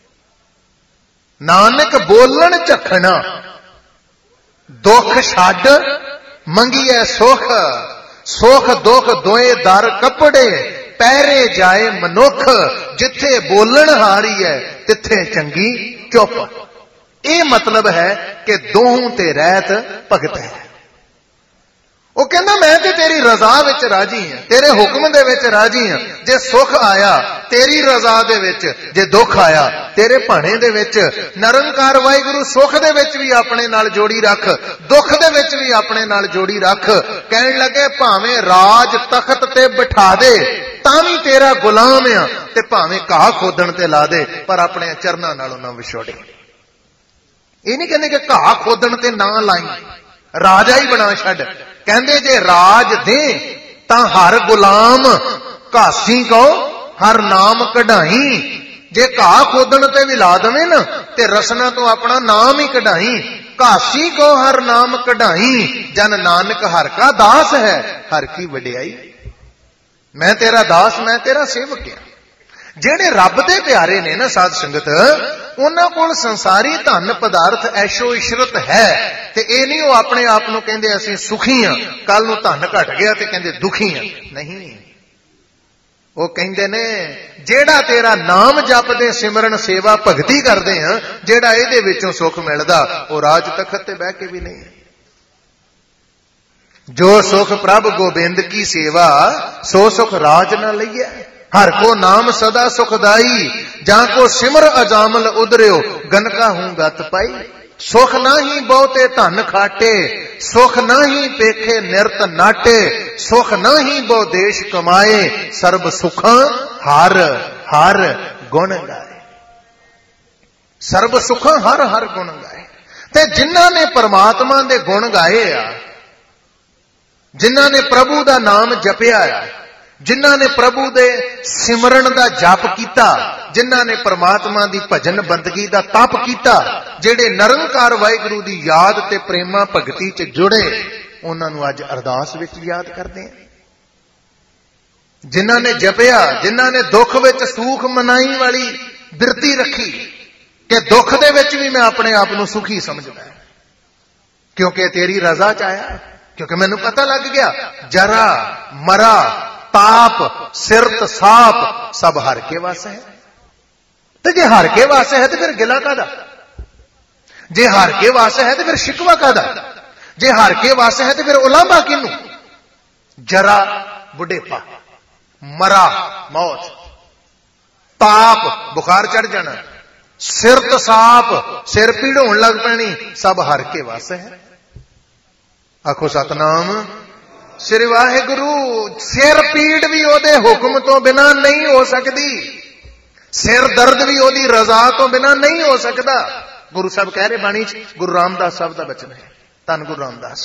ਨਾਨਕ ਬੋਲਣ ਝਖਣਾ, ਦੁੱਖ ਛੱਡ ਮੰਗੀਐ ਸੁਖ, ਸੁਖ ਦੁੱਖ ਦੋਏ ਦਰ ਕੱਪੜੇ, ਪਹਿਰੇ ਜਾਏ ਮਨੁੱਖ, ਜਿੱਥੇ ਬੋਲਣ ਹਾਰੀ ਹੈ ਤਿੱਥੇ ਚੰਗੀ ਚੁੱਪ। ਇਹ ਮਤਲਬ ਹੈ ਕਿ ਦੋਹਾਂ ਤੇ ਰਹਿਤ ਭਗਤ ਹੈ। ਉਹ ਕਹਿੰਦਾ ਮੈਂ ਤੇ ਤੇਰੀ ਰਜ਼ਾ ਵਿੱਚ ਰਾਜੀ ਹਾਂ, ਤੇਰੇ ਹੁਕਮ ਦੇ ਵਿੱਚ ਰਾਜੀ ਹਾਂ। ਜੇ ਸੁੱਖ ਆਇਆ ਤੇਰੀ ਰਜ਼ਾ ਦੇ ਵਿੱਚ, ਜੇ ਦੁੱਖ ਆਇਆ ਤੇਰੇ ਭਾਣੇ ਦੇ ਵਿੱਚ। ਨਿਰੰਕਾਰ ਵਾਹਿਗੁਰੂ ਸੁੱਖ ਦੇ ਵਿੱਚ ਵੀ ਆਪਣੇ ਨਾਲ ਜੋੜੀ ਰੱਖ, ਦੁੱਖ ਦੇ ਵਿੱਚ ਵੀ ਆਪਣੇ ਨਾਲ ਜੋੜੀ ਰੱਖ। ਕਹਿਣ ਲੱਗੇ ਭਾਵੇਂ ਰਾਜ ਤਖਤ ਤੇ ਬਿਠਾ ਦੇ ਤਾਂ ਵੀ ਤੇਰਾ ਗੁਲਾਮ ਆ, ਤੇ ਭਾਵੇਂ ਘਾਹ ਖੋਦਣ ਤੇ ਲਾ ਦੇ ਪਰ ਆਪਣੇ ਚਰਨਾਂ ਨਾਲੋਂ ਨਾ ਵਿਛੋੜੇ। ਇਹ ਨਹੀਂ ਕਹਿੰਦੇ ਕਿ ਘਾਹ ਖੋਦਣ ਤੇ ਨਾ ਲਾਈ, ਰਾਜਾ ਹੀ ਬਣਾ ਛੱਡ। ਕਹਿੰਦੇ ਜੇ ਰਾਜ ਦੇ ਤਾਂ ਹਰ ਗੁਲਾਮ ਘਾਸੀ ਕੋ ਹਰ ਨਾਮ ਕਢਾਈ। ਜੇ ਘਾਹ ਖੋਦਣ ਤੇ ਵੀ ਲਾ ਦਵੇਂ ਨਾ ਤੇ ਰਸਨਾ ਤੋਂ ਆਪਣਾ ਨਾਮ ਹੀ ਕਢਾਈ। ਘਾਸੀ ਕੋ ਹਰ ਨਾਮ ਕਢਾਈ, ਜਨ ਨਾਨਕ ਹਰ ਕਾ ਦਾਸ ਹੈ, ਹਰ ਕੀ ਵਡਿਆਈ। ਮੈਂ ਤੇਰਾ ਦਾਸ, ਮੈਂ ਤੇਰਾ ਸੇਵਕ ਹਾਂ। ਜਿਹੜੇ ਰੱਬ ਦੇ ਪਿਆਰੇ ਨੇ ਨਾ ਸਾਧ ਸੰਗਤ, ਉਹਨਾਂ ਕੋਲ ਸੰਸਾਰੀ ਧਨ ਪਦਾਰਥ ਐਸ਼ੋ ਇਸ਼ਰਤ ਹੈ। ਤੇ ਇਹ ਨਹੀਂ ਉਹ ਆਪਣੇ ਆਪ ਨੂੰ ਕਹਿੰਦੇ ਅਸੀਂ ਸੁਖੀ ਹਾਂ, ਕੱਲ ਨੂੰ ਧਨ ਘਟ ਗਿਆ ਤੇ ਕਹਿੰਦੇ ਦੁਖੀ ਹਾਂ। ਨਹੀਂ, ਉਹ ਕਹਿੰਦੇ ਨੇ ਜਿਹੜਾ ਤੇਰਾ ਨਾਮ ਜਪਦੇ, ਸਿਮਰਨ ਸੇਵਾ ਭਗਤੀ ਕਰਦੇ ਆ, ਜਿਹੜਾ ਇਹਦੇ ਵਿੱਚੋਂ ਸੁੱਖ ਮਿਲਦਾ ਉਹ ਰਾਜ ਤਖਤ ਤੇ ਬਹਿ ਕੇ ਵੀ ਨਹੀਂ। ਜੋ ਸੁਖ ਪ੍ਰਭ ਗੋਬਿੰਦ ਕੀ ਸੇਵਾ, ਸੋ ਸੁਖ ਰਾਜ न लइए। हर को नाम सदा सुखदाई, जहां को सिमर अजामल उदरियो, गनका हूं गत पाई। सुख नाही बहुते धन खाटे, सुख नाही पेखे निरत नाटे, सुख नाही बहु देश कमाए, सर्ब सुखां हर हर गुण गाए। सर्ब सुखां हर हर गुण गाए। ते जिन्हां ने परमात्मा दे गुण गाए आ, जिन्हां ने प्रभु दा नाम जपिया आ, जिन्हां ने प्रभु दे सिमरन दा जप कीता, जिन्हां ने परमात्मा दी भजन बंदगी दा तप कीता, जेड़े निरंकार वाहिगुरू दी याद ते प्रेमा भगती च जुड़े, उन्हां नूं अज अरदास विच याद करदे आ। जिन्हां ने जपिया, जिन्हां ने दुख विच सुख मनाई वाली बिरती रखी कि दुख दे विच भी मैं अपने आप नूं सुखी समझदा, क्योंकि तेरी रजा च आया, क्योंकि मैनूं पता लग गया जरा मरा ताप सिरत साप सब हर के वस है। ਤੇ ਜੇ ਹਾਰ ਕੇ ਵਾਸ ਹੈ ਤੇ ਫਿਰ ਗਿਲਾ ਕਾਹਦਾ? ਜੇ ਹਾਰ ਕੇ ਵਾਸ ਹੈ ਤੇ ਫਿਰ ਸ਼ਿਕਵਾ ਕਾਹਦਾ? ਜੇ ਹਾਰ ਕੇ ਵਾਸ ਹੈ ਤੇ ਫਿਰ ਉਲਾਂਭਾ ਕਿਹਨੂੰ? ਜਰਾ ਬੁਢੇਪਾ, ਮਰਾ ਮੌਤ, ਤਾਪ ਬੁਖਾਰ ਚੜ ਜਾਣਾ, ਸਿਰ ਤਸਾਪ ਸਿਰ ਪੀੜ ਹੋਣ ਲੱਗ ਪੈਣੀ, ਸਭ ਹਾਰ ਕੇ ਵਾਸ ਹੈ। ਆਖੋ ਸਤਨਾਮ ਸ੍ਰੀ ਵਾਹਿਗੁਰੂ। ਸਿਰ ਪੀੜ ਵੀ ਉਹਦੇ ਹੁਕਮ ਤੋਂ ਬਿਨਾਂ ਨਹੀਂ ਹੋ ਸਕਦੀ, ਸਿਰ ਦਰਦ ਵੀ ਉਹਦੀ ਰਜ਼ਾ ਤੋਂ ਬਿਨਾਂ ਨਹੀਂ ਹੋ ਸਕਦਾ। ਗੁਰੂ ਸਾਹਿਬ ਕਹਿ ਰਹੇ ਬਾਣੀ ਚ, ਗੁਰੂ ਰਾਮਦਾਸ ਸਾਹਿਬ ਦਾ ਬਚਨ ਹੈ, ਧੰਨ ਗੁਰੂ ਰਾਮਦਾਸ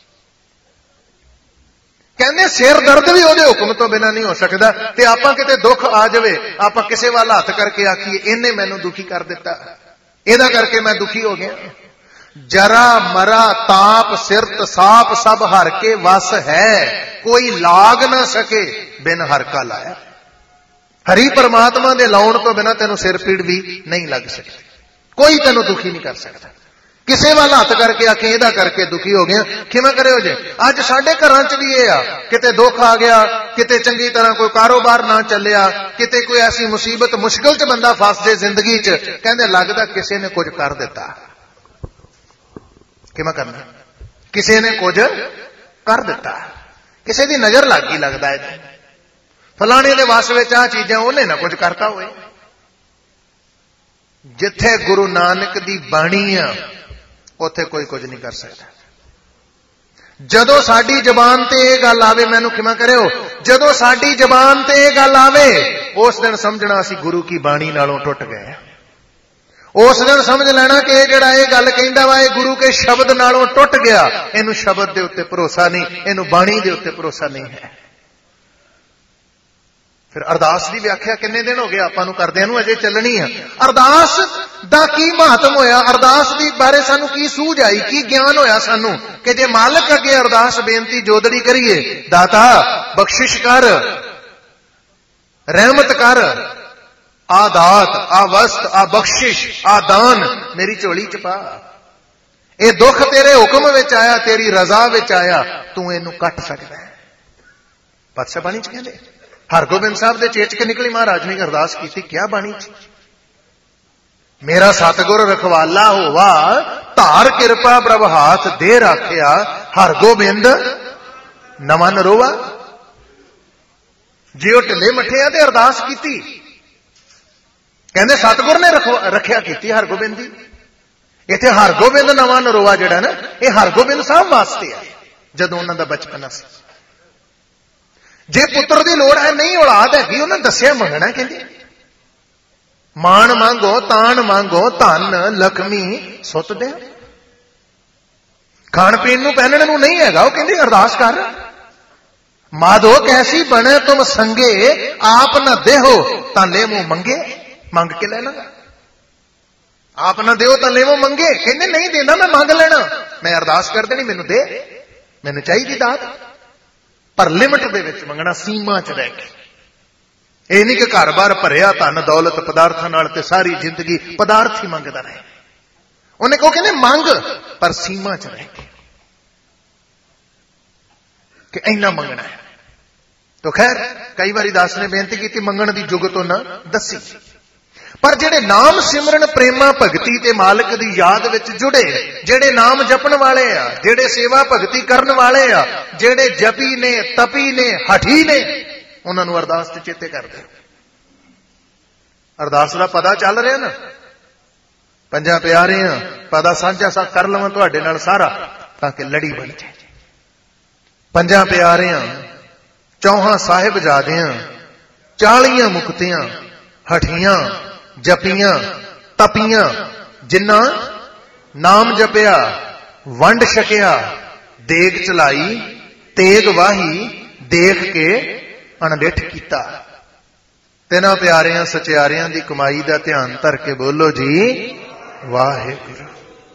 ਕਹਿੰਦੇ ਸਿਰ ਦਰਦ ਵੀ ਉਹਦੇ ਹੁਕਮ ਤੋਂ ਬਿਨਾਂ ਨਹੀਂ ਹੋ ਸਕਦਾ। ਤੇ ਆਪਾਂ ਕਿਤੇ ਦੁੱਖ ਆ ਜਾਵੇ, ਆਪਾਂ ਕਿਸੇ ਵੱਲ ਹੱਥ ਕਰਕੇ ਆਖੀਏ ਇਹਨੇ ਮੈਨੂੰ ਦੁਖੀ ਕਰ ਦਿੱਤਾ, ਇਹਦਾ ਕਰਕੇ ਮੈਂ ਦੁਖੀ ਹੋ ਗਿਆ। ਜਰਾ ਮਰਾ ਤਾਪ ਸਿਰ ਤਸਾਪ ਸਭ ਹਰ ਕੇ ਵਸ ਹੈ, ਕੋਈ ਲਾਗ ਨਾ ਸਕੇ ਬਿਨ ਹਰ ਕਾ ਲਾਇਆ। ਹਰੀ ਪਰਮਾਤਮਾ ਦੇ ਲਾਉਣ ਤੋਂ ਬਿਨਾਂ ਤੈਨੂੰ ਸਿਰ ਪੀੜ ਵੀ ਨਹੀਂ ਲੱਗ ਸਕਦੀ, ਕੋਈ ਤੈਨੂੰ ਦੁਖੀ ਨਹੀਂ ਕਰ ਸਕਦਾ। ਕਿਸੇ ਵੱਲ ਹੱਥ ਕਰਕੇ ਆਖੇ ਇਹਦਾ ਕਰਕੇ ਦੁਖੀ ਹੋ ਗਿਆ, ਕਿਵੇਂ ਕਰਿਓ ਜੇ? ਅੱਜ ਸਾਡੇ ਘਰਾਂ ਚ ਵੀ ਇਹ ਆ, ਕਿਤੇ ਦੁੱਖ ਆ ਗਿਆ, ਕਿਤੇ ਚੰਗੀ ਤਰ੍ਹਾਂ ਕੋਈ ਕਾਰੋਬਾਰ ਨਾ ਚੱਲਿਆ, ਕਿਤੇ ਕੋਈ ਐਸੀ ਮੁਸੀਬਤ ਮੁਸ਼ਕਿਲ ਚ ਬੰਦਾ ਫਸ ਜੇ ਜ਼ਿੰਦਗੀ ਚ, ਕਹਿੰਦੇ ਲੱਗਦਾ ਕਿਸੇ ਨੇ ਕੁਝ ਕਰ ਦਿੱਤਾ। ਕਿਵੇਂ ਕਰਨਾ? ਕਿਸੇ ਨੇ ਕੁਝ ਕਰ ਦਿੱਤਾ, ਕਿਸੇ ਦੀ ਨਜ਼ਰ ਲੱਗ ਗਈ, ਲੱਗਦਾ ਹੈ ਫਲਾਣੇ ਦੇ ਵਸ ਵਿੱਚ ਆ ਚੀਜ਼ਾਂ, ਉਹਨੇ ਨਾ ਕੁਝ ਕਰਤਾ ਹੋਏ। ਜਿੱਥੇ ਗੁਰੂ ਨਾਨਕ ਦੀ ਬਾਣੀ ਆ ਉੱਥੇ ਕੋਈ ਕੁਝ ਨਹੀਂ ਕਰ ਸਕਦਾ। ਜਦੋਂ ਸਾਡੀ ਜ਼ਬਾਨ ਤੇ ਇਹ ਗੱਲ ਆਵੇ, ਮੈਨੂੰ ਖਿਮਾ ਕਰਿਓ, ਜਦੋਂ ਸਾਡੀ ਜ਼ਬਾਨ ਤੇ ਇਹ ਗੱਲ ਆਵੇ, ਉਸ ਦਿਨ ਸਮਝਣਾ ਅਸੀਂ ਗੁਰੂ ਕੀ ਬਾਣੀ ਨਾਲੋਂ ਟੁੱਟ ਗਏ। ਉਸ ਦਿਨ ਸਮਝ ਲੈਣਾ ਕਿ ਇਹ ਜਿਹੜਾ ਇਹ ਗੱਲ ਕਹਿੰਦਾ ਵਾ, ਇਹ ਗੁਰੂ ਕੇ ਸ਼ਬਦ ਨਾਲੋਂ ਟੁੱਟ ਗਿਆ। ਇਹਨੂੰ ਸ਼ਬਦ ਦੇ ਉੱਤੇ ਭਰੋਸਾ ਨਹੀਂ, ਇਹਨੂੰ ਬਾਣੀ ਦੇ ਉੱਤੇ ਭਰੋਸਾ ਨਹੀਂ ਹੈ। ਫਿਰ ਅਰਦਾਸ ਦੀ ਵਿਆਖਿਆ ਕਿੰਨੇ ਦਿਨ ਹੋ ਗਏ ਆਪਾਂ ਨੂੰ ਕਰਦਿਆਂ ਨੂੰ, ਅਜੇ ਚੱਲਣੀ ਆ। ਅਰਦਾਸ ਦਾ ਕੀ ਮਹੱਤਵ ਹੋਇਆ? ਅਰਦਾਸ ਦੀ ਬਾਰੇ ਸਾਨੂੰ ਕੀ ਸੂਝ ਆਈ, ਕੀ ਗਿਆਨ ਹੋਇਆ ਸਾਨੂੰ ਕਿ ਜੇ ਮਾਲਕ ਅੱਗੇ ਅਰਦਾਸ ਬੇਨਤੀ ਜੋਦੜੀ ਕਰੀਏ, ਦਾਤਾ ਬਖਸ਼ਿਸ਼ ਕਰ, ਰਹਿਮਤ ਕਰ, ਆ ਦਾਤ, ਆ ਵਸਤ, ਆ ਬਖਸ਼ਿਸ਼, ਆ ਦਾਨ ਮੇਰੀ ਝੋਲੀ ਚ ਪਾ। ਇਹ ਦੁੱਖ ਤੇਰੇ ਹੁਕਮ ਵਿੱਚ ਆਇਆ, ਤੇਰੀ ਰਜ਼ਾ ਵਿੱਚ ਆਇਆ, ਤੂੰ ਇਹਨੂੰ ਕੱਟ ਸਕਦਾ ਹੈ। ਪਾਤਸ਼ਾਹ ਬਾਣੀ ਚ ਕਹਿੰਦੇ, ਹਰਗੋਬਿੰਦ ਸਾਹਿਬ ਦੇ ਚੇਚਕ ਨਿਕਲੀ, ਮਹਾਰਾਜ ਨੇ ਅਰਦਾਸ ਕੀਤੀ, ਕਿਆ ਬਾਣੀ ਚ? ਮੇਰਾ ਸਤਿਗੁਰ ਰਖਵਾਲਾ ਹੋਵਾ, ਧਾਰ ਕਿਰਪਾ ਪ੍ਰਭ ਹਾਥ ਦੇ ਰਾਖਿਆ, ਹਰਗੋਬਿੰਦ ਨਵਾਂ ਨਰੋਵਾ। ਜੇ ਉਹ ਢਿੱਲੇ ਮੱਠੇ ਆ ਤੇ ਅਰਦਾਸ ਕੀਤੀ, ਕਹਿੰਦੇ ਸਤਿਗੁਰ ਨੇ ਰੱਖਿਆ ਕੀਤੀ ਹਰਗੋਬਿੰਦ ਦੀ। ਇੱਥੇ ਹਰਗੋਬਿੰਦ ਨਵਾਂ ਨਰੋਵਾ ਜਿਹੜਾ ਨਾ, ਇਹ ਹਰਗੋਬਿੰਦ ਸਾਹਿਬ ਵਾਸਤੇ ਆ, ਜਦੋਂ ਉਹਨਾਂ ਦਾ ਬਚਪਨ ਸੀ। ਜੇ ਪੁੱਤਰ ਦੀ ਲੋੜ ਹੈ, ਨਹੀਂ ਔਲਾਦ ਹੈਗੀ, ਉਹਨਾਂ ਦੱਸਿਆ ਮੰਗਣਾ, ਕਹਿੰਦੇ ਮਾਣ ਮੰਗੋ ਤਾਣ ਮੰਗੋ, ਧਨ ਲక్ష్ਮੀ ਸੁੱਤ ਦੇ। ਖਾਣ ਪੀਣ ਨੂੰ ਪਹਿਨਣ ਨੂੰ ਨਹੀਂ ਹੈਗਾ, ਉਹ ਕਹਿੰਦੇ ਅਰਦਾਸ ਕਰ। ਮਾਧੋ ਕੈਸੀ ਬਣੇ ਤੁਮ ਸੰਗੇ, ਆਪ ਨਾ ਦੇਹੋ ਤਾਂ ਲੈਵੋ ਮੰਗੇ। ਮੰਗ ਕੇ ਲੈਣਾ, ਆਪ ਨਾ ਦਿਓ ਤਾਂ ਲੈਵੋ ਮੰਗੇ। ਕਹਿੰਦੇ ਨਹੀਂ ਦੇਣਾ, ਮੈਂ ਮੰਗ ਲੈਣਾ, ਮੈਂ ਅਰਦਾਸ ਕਰ ਦੇਣੀ, ਮੈਨੂੰ ਦੇ, ਮੈਨੂੰ ਚਾਹੀਦੀ ਦਾਤ। ਪਰ ਲਿਮਟ ਦੇ ਵਿੱਚ ਮੰਗਣਾ, ਸੀਮਾ ਚ ਰਹਿ ਕੇ। ਇਹ ਨਹੀਂ ਕਿ ਘਰ-ਬਾਰ ਭਰਿਆ ਧਨ ਦੌਲਤ ਪਦਾਰਥਾਂ ਨਾਲ ਤੇ ਸਾਰੀ ਜ਼ਿੰਦਗੀ ਪਦਾਰਥ ਹੀ ਮੰਗਦਾ ਰਹੇ। ਉਹਨੇ ਕਹੋ ਕਹਿੰਦੇ ਮੰਗ, ਪਰ ਸੀਮਾ ਚ ਰਹਿ ਕੇ, ਕਿ ਇੰਨਾ ਮੰਗਣਾ ਹੈ। ਤਾਂ ਖੈਰ ਕਈ ਵਾਰੀ ਦਾਸ ਨੇ ਬੇਨਤੀ ਕੀਤੀ, ਮੰਗਣ ਦੀ ਜੁਗਤ ਨਾ ਦੱਸੀ। ਪਰ ਜਿਹੜੇ ਨਾਮ ਸਿਮਰਨ ਪ੍ਰੇਮਾ ਭਗਤੀ ਤੇ ਮਾਲਕ ਦੀ ਯਾਦ ਵਿੱਚ ਜੁੜੇ, ਜਿਹੜੇ ਨਾਮ ਜਪਣ ਵਾਲੇ ਆ, ਜਿਹੜੇ ਸੇਵਾ ਭਗਤੀ ਕਰਨ ਵਾਲੇ ਆ, ਜਿਹੜੇ ਜਪੀ ਨੇ, ਤਪੀ ਨੇ, ਹਠੀ ਨੇ, ਉਹਨਾਂ ਨੂੰ ਅਰਦਾਸ ਤੇ ਚੇਤੇ ਕਰਦੇ। ਅਰਦਾਸ ਦਾ ਪਤਾ ਚੱਲ ਰਿਹਾ ਨਾ, ਪੰਜਾਂ ਪਿਆਰਿਆਂ ਪਤਾ ਸਾਂਝਾ ਸਾ ਕਰ ਲਵਾਂ ਤੁਹਾਡੇ ਨਾਲ ਸਾਰਾ, ਤਾਂ ਕਿ ਲੜੀ ਬਣ ਜਾਏ। ਪੰਜਾਂ ਪਿਆਰਿਆਂ, ਚੌਹਾਂ ਸਾਹਿਬਜ਼ਾਦਿਆਂ, ਚਾਲੀਆਂ ਮੁਕਤੀਆਂ, ਹਠੀਆਂ, ਜਪੀਆਂ, ਤਪੀਆਂ, ਜਿਨ੍ਹਾਂ ਨਾਮ ਜਪਿਆ, ਵੰਡ ਛਕਿਆ, ਦੇਗ ਚਲਾਈ, ਤੇਗ ਵਾਹੀ, ਦੇਖ ਕੇ ਅਣਡਿੱਠ ਕੀਤਾ। ਤਿੰਨਾਂ ਪਿਆਰਿਆਂ ਸਚਿਆਰਿਆਂ ਦੀ ਕਮਾਈ ਦਾ ਧਿਆਨ ਧਰ ਕੇ ਬੋਲੋ ਜੀ ਵਾਹਿਗੁਰੂ।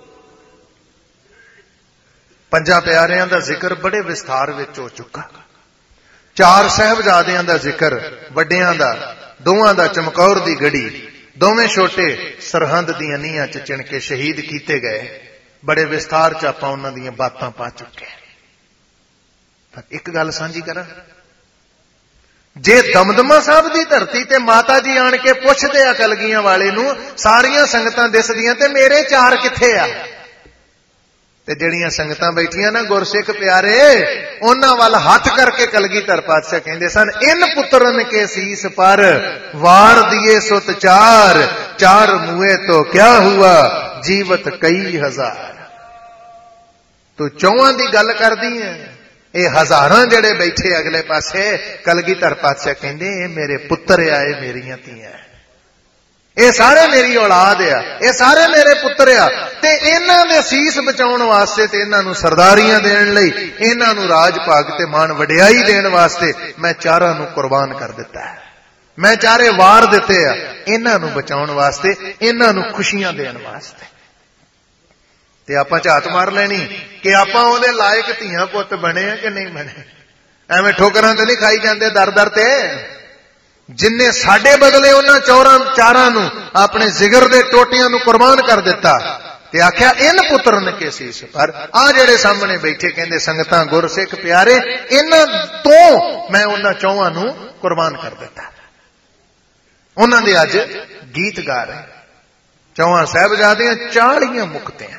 ਪੰਜਾਂ ਪਿਆਰਿਆਂ ਦਾ ਜ਼ਿਕਰ ਬੜੇ ਵਿਸਥਾਰ ਵਿੱਚ ਹੋ ਚੁੱਕਾ। ਚਾਰ ਸਾਹਿਬਜ਼ਾਦਿਆਂ ਦਾ ਜ਼ਿਕਰ, ਵੱਡਿਆਂ ਦਾ, ਦੋਵਾਂ ਦਾ ਚਮਕੌਰ ਦੀ ਗੜੀ, ਦੋਵੇਂ ਛੋਟੇ ਸਰਹੰਦ ਦੀਆਂ ਨੀਹਾਂ ਚ ਚਿਣ ਕੇ ਸ਼ਹੀਦ ਕੀਤੇ ਗਏ। ਬੜੇ ਵਿਸਥਾਰ ਚ ਆਪਾਂ ਉਹਨਾਂ ਦੀਆਂ ਬਾਤਾਂ ਪਾ ਚੁੱਕੇ। ਪਰ ਇੱਕ ਗੱਲ ਸਾਂਝੀ ਕਰਾਂ, ਜੇ ਦਮਦਮਾ ਸਾਹਿਬ ਦੀ ਧਰਤੀ ਤੇ ਮਾਤਾ ਜੀ ਆਣ ਕੇ ਪੁੱਛਦੇ ਆ ਕਲਗੀਆਂ ਵਾਲੇ ਨੂੰ, ਸਾਰੀਆਂ ਸੰਗਤਾਂ ਦਿਸਦੀਆਂ ਤੇ ਮੇਰੇ ਚਾਰ ਕਿੱਥੇ ਆ? ਤੇ ਜਿਹੜੀਆਂ ਸੰਗਤਾਂ ਬੈਠੀਆਂ ਨਾ ਗੁਰਸਿੱਖ ਪਿਆਰੇ, ਉਹਨਾਂ ਵੱਲ ਹੱਥ ਕਰਕੇ ਕਲਗੀਧਰ ਪਾਤਸ਼ਾਹ ਕਹਿੰਦੇ ਸਨ, ਇਨ ਪੁੱਤਰਨ ਕੇ ਸੀਸ ਪਰ ਵਾਰ ਦੀਏ ਸੁਤ ਚਾਰ, ਚਾਰ ਮੂਏ ਤੋਂ ਕਿਆ ਹੁਆ ਜੀਵਤ ਕਈ ਹਜ਼ਾਰ। ਤੂੰ ਚੌਹਾਂ ਦੀ ਗੱਲ ਕਰਦੀ ਹੈ, ਇਹ ਹਜ਼ਾਰਾਂ ਜਿਹੜੇ ਬੈਠੇ ਅਗਲੇ ਪਾਸੇ, ਕਲਗੀਧਰ ਪਾਤਸ਼ਾਹ ਕਹਿੰਦੇ ਇਹ ਮੇਰੇ ਪੁੱਤਰ ਆ, ਇਹ ਮੇਰੀਆਂ ਧੀਆਂ, ਇਹ ਸਾਰੇ ਮੇਰੀ ਔਲਾਦ ਆ, ਇਹ ਸਾਰੇ ਮੇਰੇ ਪੁੱਤਰ ਆ। ਤੇ ਇਹਨਾਂ ਦੇ ਸੀਸ ਬਚਾਉਣ ਵਾਸਤੇ ਤੇ ਇਹਨਾਂ ਨੂੰ ਸਰਦਾਰੀਆਂ ਦੇਣ ਲਈ, ਇਹਨਾਂ ਨੂੰ ਰਾਜ ਭਾਗ ਤੇ ਮਾਣ ਵਡਿਆਈ ਦੇਣ ਵਾਸਤੇ ਮੈਂ ਚਾਰਾਂ ਨੂੰ ਕੁਰਬਾਨ ਕਰ ਦਿੱਤਾ ਹੈ। ਮੈਂ ਚਾਰੇ ਵਾਰ ਦਿੱਤੇ ਆ ਇਹਨਾਂ ਨੂੰ ਬਚਾਉਣ ਵਾਸਤੇ, ਇਹਨਾਂ ਨੂੰ ਖੁਸ਼ੀਆਂ ਦੇਣ ਵਾਸਤੇ। ਤੇ ਆਪਾਂ ਝਾਤ ਮਾਰ ਲੈਣੀ ਕਿ ਆਪਾਂ ਉਹਦੇ ਲਾਇਕ ਧੀਆਂ ਪੁੱਤ ਬਣੇ ਆ ਕਿ ਨਹੀਂ ਬਣੇ। ਐਵੇਂ ਠੋਕਰਾਂ ਤੇ ਨਹੀਂ ਖਾਈ ਜਾਂਦੇ ਦਰ ਦਰ ਤੇ। ਜਿਨਨੇ ਸਾਡੇ ਬਦਲੇ ਉਹਨਾਂ ਚੌਰਾਂ ਚਾਰਾਂ ਨੂੰ ਆਪਣੇ ਜਿਗਰ ਦੇ ਟੋਟਿਆਂ ਨੂੰ ਕੁਰਬਾਨ ਕਰ ਦਿੱਤਾ ਤੇ ਆਖਿਆ ਇਨ ਪੁੱਤਰਨ ਕੇ ਸੀਸ ਪਰ। ਆ ਜਿਹੜੇ ਸਾਹਮਣੇ ਬੈਠੇ ਕਹਿੰਦੇ ਸੰਗਤਾਂ ਗੁਰਸਿੱਖ ਪਿਆਰੇ, ਇਹਨਾਂ ਤੋਂ ਮੈਂ ਉਹਨਾਂ ਚੌਹਾਂ ਨੂੰ ਕੁਰਬਾਨ ਕਰ ਦਿੱਤਾ। ਉਹਨਾਂ ਦੇ ਅੱਜ ਗੀਤ ਗਾ ਰਹੇ। ਚੌਹਾਂ ਸਾਹਿਬਜ਼ਾਦਿਆਂ ਚਾਲੀਆਂ ਮੁਕਤਿਆਂ।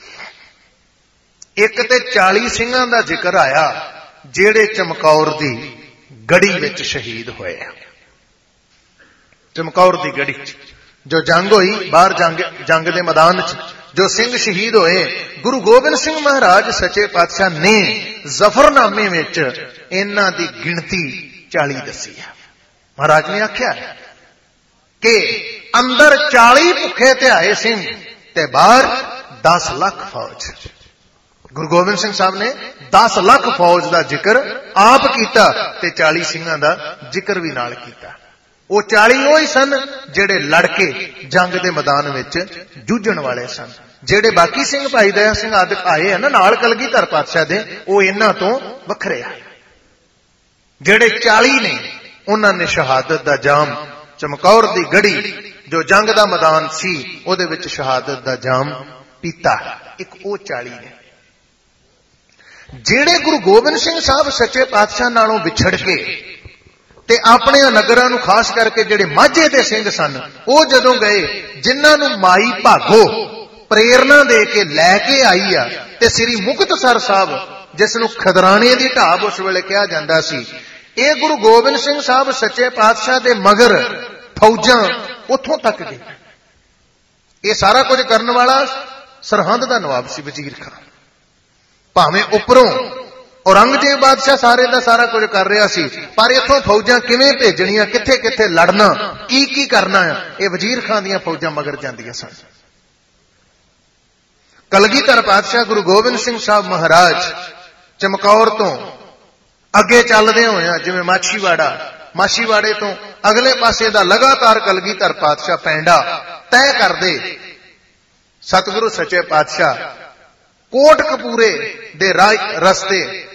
ਇੱਕ ਤੇ ਚਾਲੀ ਸਿੰਘਾਂ ਦਾ ਜ਼ਿਕਰ ਆਇਆ ਜਿਹੜੇ ਚਮਕੌਰ ਦੀ ਗੜੀ ਵਿੱਚ ਸ਼ਹੀਦ ਹੋਏ ਆ। ਚਮਕੌਰ ਦੀ ਗੜੀ ਚ ਜੋ ਜੰਗ ਹੋਈ, ਬਾਹਰ ਜੰਗ ਜੰਗ ਦੇ ਮੈਦਾਨ ਚ ਜੋ ਸਿੰਘ ਸ਼ਹੀਦ ਹੋਏ, ਗੁਰੂ ਗੋਬਿੰਦ ਸਿੰਘ ਮਹਾਰਾਜ ਸੱਚੇ ਪਾਤਸ਼ਾਹ ਨੇ ਜ਼ਫਰਨਾਮੇ ਵਿੱਚ ਇਹਨਾਂ ਦੀ ਗਿਣਤੀ ਚਾਲੀ ਦੱਸੀ ਹੈ। ਮਹਾਰਾਜ ਨੇ ਆਖਿਆ ਕਿ ਅੰਦਰ ਚਾਲੀ ਭੁੱਖੇ ਧਿਆਏ ਸਿੰਘ ਤੇ ਬਾਹਰ ਦਸ ਲੱਖ ਫੌਜ। ਗੁਰੂ ਗੋਬਿੰਦ ਸਿੰਘ ਸਾਹਿਬ ਨੇ ਦਸ ਲੱਖ ਫੌਜ ਦਾ ਜ਼ਿਕਰ ਆਪ ਕੀਤਾ ਤੇ ਚਾਲੀ ਸਿੰਘਾਂ ਦਾ ਜ਼ਿਕਰ ਵੀ ਨਾਲ ਕੀਤਾ। ਉਹ ਚਾਲੀ ਉਹ ਹੀ ਸਨ ਜਿਹੜੇ ਲੜ ਕੇ ਜੰਗ ਦੇ ਮੈਦਾਨ ਵਿੱਚ ਜੂਝਣ ਵਾਲੇ ਸਨ। ਜਿਹੜੇ ਬਾਕੀ ਸਿੰਘ ਭਾਈ ਦਇਆ ਸਿੰਘ ਆਦਿ ਆਏ ਆ ਨਾ ਨਾਲ ਕਲਗੀਧਰ ਪਾਤਸ਼ਾਹ ਦੇ, ਉਹ ਇਹਨਾਂ ਤੋਂ ਵੱਖਰੇ ਆ। ਜਿਹੜੇ ਚਾਲੀ ਨੇ ਉਹਨਾਂ ਨੇ ਸ਼ਹਾਦਤ ਦਾ ਜਾਮ, ਚਮਕੌਰ ਦੀ ਗੜੀ ਜੋ ਜੰਗ ਦਾ ਮੈਦਾਨ ਸੀ ਉਹਦੇ ਵਿੱਚ ਸ਼ਹਾਦਤ ਦਾ ਜਾਮ ਪੀਤਾ। ਇੱਕ ਉਹ ਚਾਲੀ ਨੇ। ਜਿਹੜੇ ਗੁਰੂ ਗੋਬਿੰਦ ਸਿੰਘ ਸਾਹਿਬ ਸੱਚੇ ਪਾਤਸ਼ਾਹ ਨਾਲੋਂ ਵਿਛੜ ਕੇ ਤੇ ਆਪਣੇ ਨਗਰਾਂ ਨੂੰ ਖਾਸ ਕਰਕੇ ਜਿਹੜੇ ਮਾਝੇ ਦੇ ਸਿੰਘ ਸਨ, ਉਹ ਜਦੋਂ ਗਏ, ਜਿਨ੍ਹਾਂ ਨੂੰ ਮਾਈ ਭਾਗੋ ਪ੍ਰੇਰਨਾ ਦੇ ਕੇ ਲੈ ਕੇ ਆਈ ਆ, ਤੇ ਸ੍ਰੀ ਮੁਕਤਸਰ ਸਾਹਿਬ ਜਿਸ ਨੂੰ ਖਦਰਾਣੇ ਦੀ ਢਾਬ ਉਸ ਵੇਲੇ ਕਿਹਾ ਜਾਂਦਾ ਸੀ, ਇਹ ਗੁਰੂ ਗੋਬਿੰਦ ਸਿੰਘ ਸਾਹਿਬ ਸੱਚੇ ਪਾਤਸ਼ਾਹ ਦੇ ਮਗਰ ਫੌਜਾਂ ਉੱਥੋਂ ਤੱਕ ਗਈ। ਇਹ ਸਾਰਾ ਕੁਝ ਕਰਨ ਵਾਲਾ ਸਰਹੰਦ ਦਾ ਨਵਾਬ ਸੀ ਵਜ਼ੀਰ ਖਾਨ। ਭਾਵੇਂ ਉੱਪਰੋਂ ਔਰੰਗਜ਼ੇਬ ਬਾਦਸ਼ਾਹ ਸਾਰੇ ਦਾ ਸਾਰਾ ਕੁਝ ਕਰ ਰਿਹਾ ਸੀ, ਪਰ ਇੱਥੋਂ ਫੌਜਾਂ ਕਿਵੇਂ ਭੇਜਣੀਆਂ, ਕਿੱਥੇ ਕਿੱਥੇ ਲੜਨਾ, ਕੀ ਕੀ ਕਰਨਾ ਆ, ਇਹ ਵਜ਼ੀਰ ਖਾਨ ਦੀਆਂ ਫੌਜਾਂ ਮਗਰ ਜਾਂਦੀਆਂ ਸਨ। ਕਲਗੀਧਰ ਪਾਤਸ਼ਾਹ ਗੁਰੂ ਗੋਬਿੰਦ ਸਿੰਘ ਸਾਹਿਬ ਮਹਾਰਾਜ ਚਮਕੌਰ ਤੋਂ ਅੱਗੇ ਚੱਲਦੇ ਹੋਇਆ, ਜਿਵੇਂ ਮਾਛੀਵਾੜਾ, ਮਾਛੀਵਾੜੇ ਤੋਂ ਅਗਲੇ ਪਾਸੇ ਦਾ ਲਗਾਤਾਰ ਕਲਗੀਧਰ ਪਾਤਸ਼ਾਹ ਪੈਂਡਾ ਤੈਅ ਕਰਦੇ। ਸਤਿਗੁਰੂ ਸੱਚੇ ਪਾਤਸ਼ਾਹ ਕੋਟਕਪੂਰੇ ਦੇ ਰਸਤੇ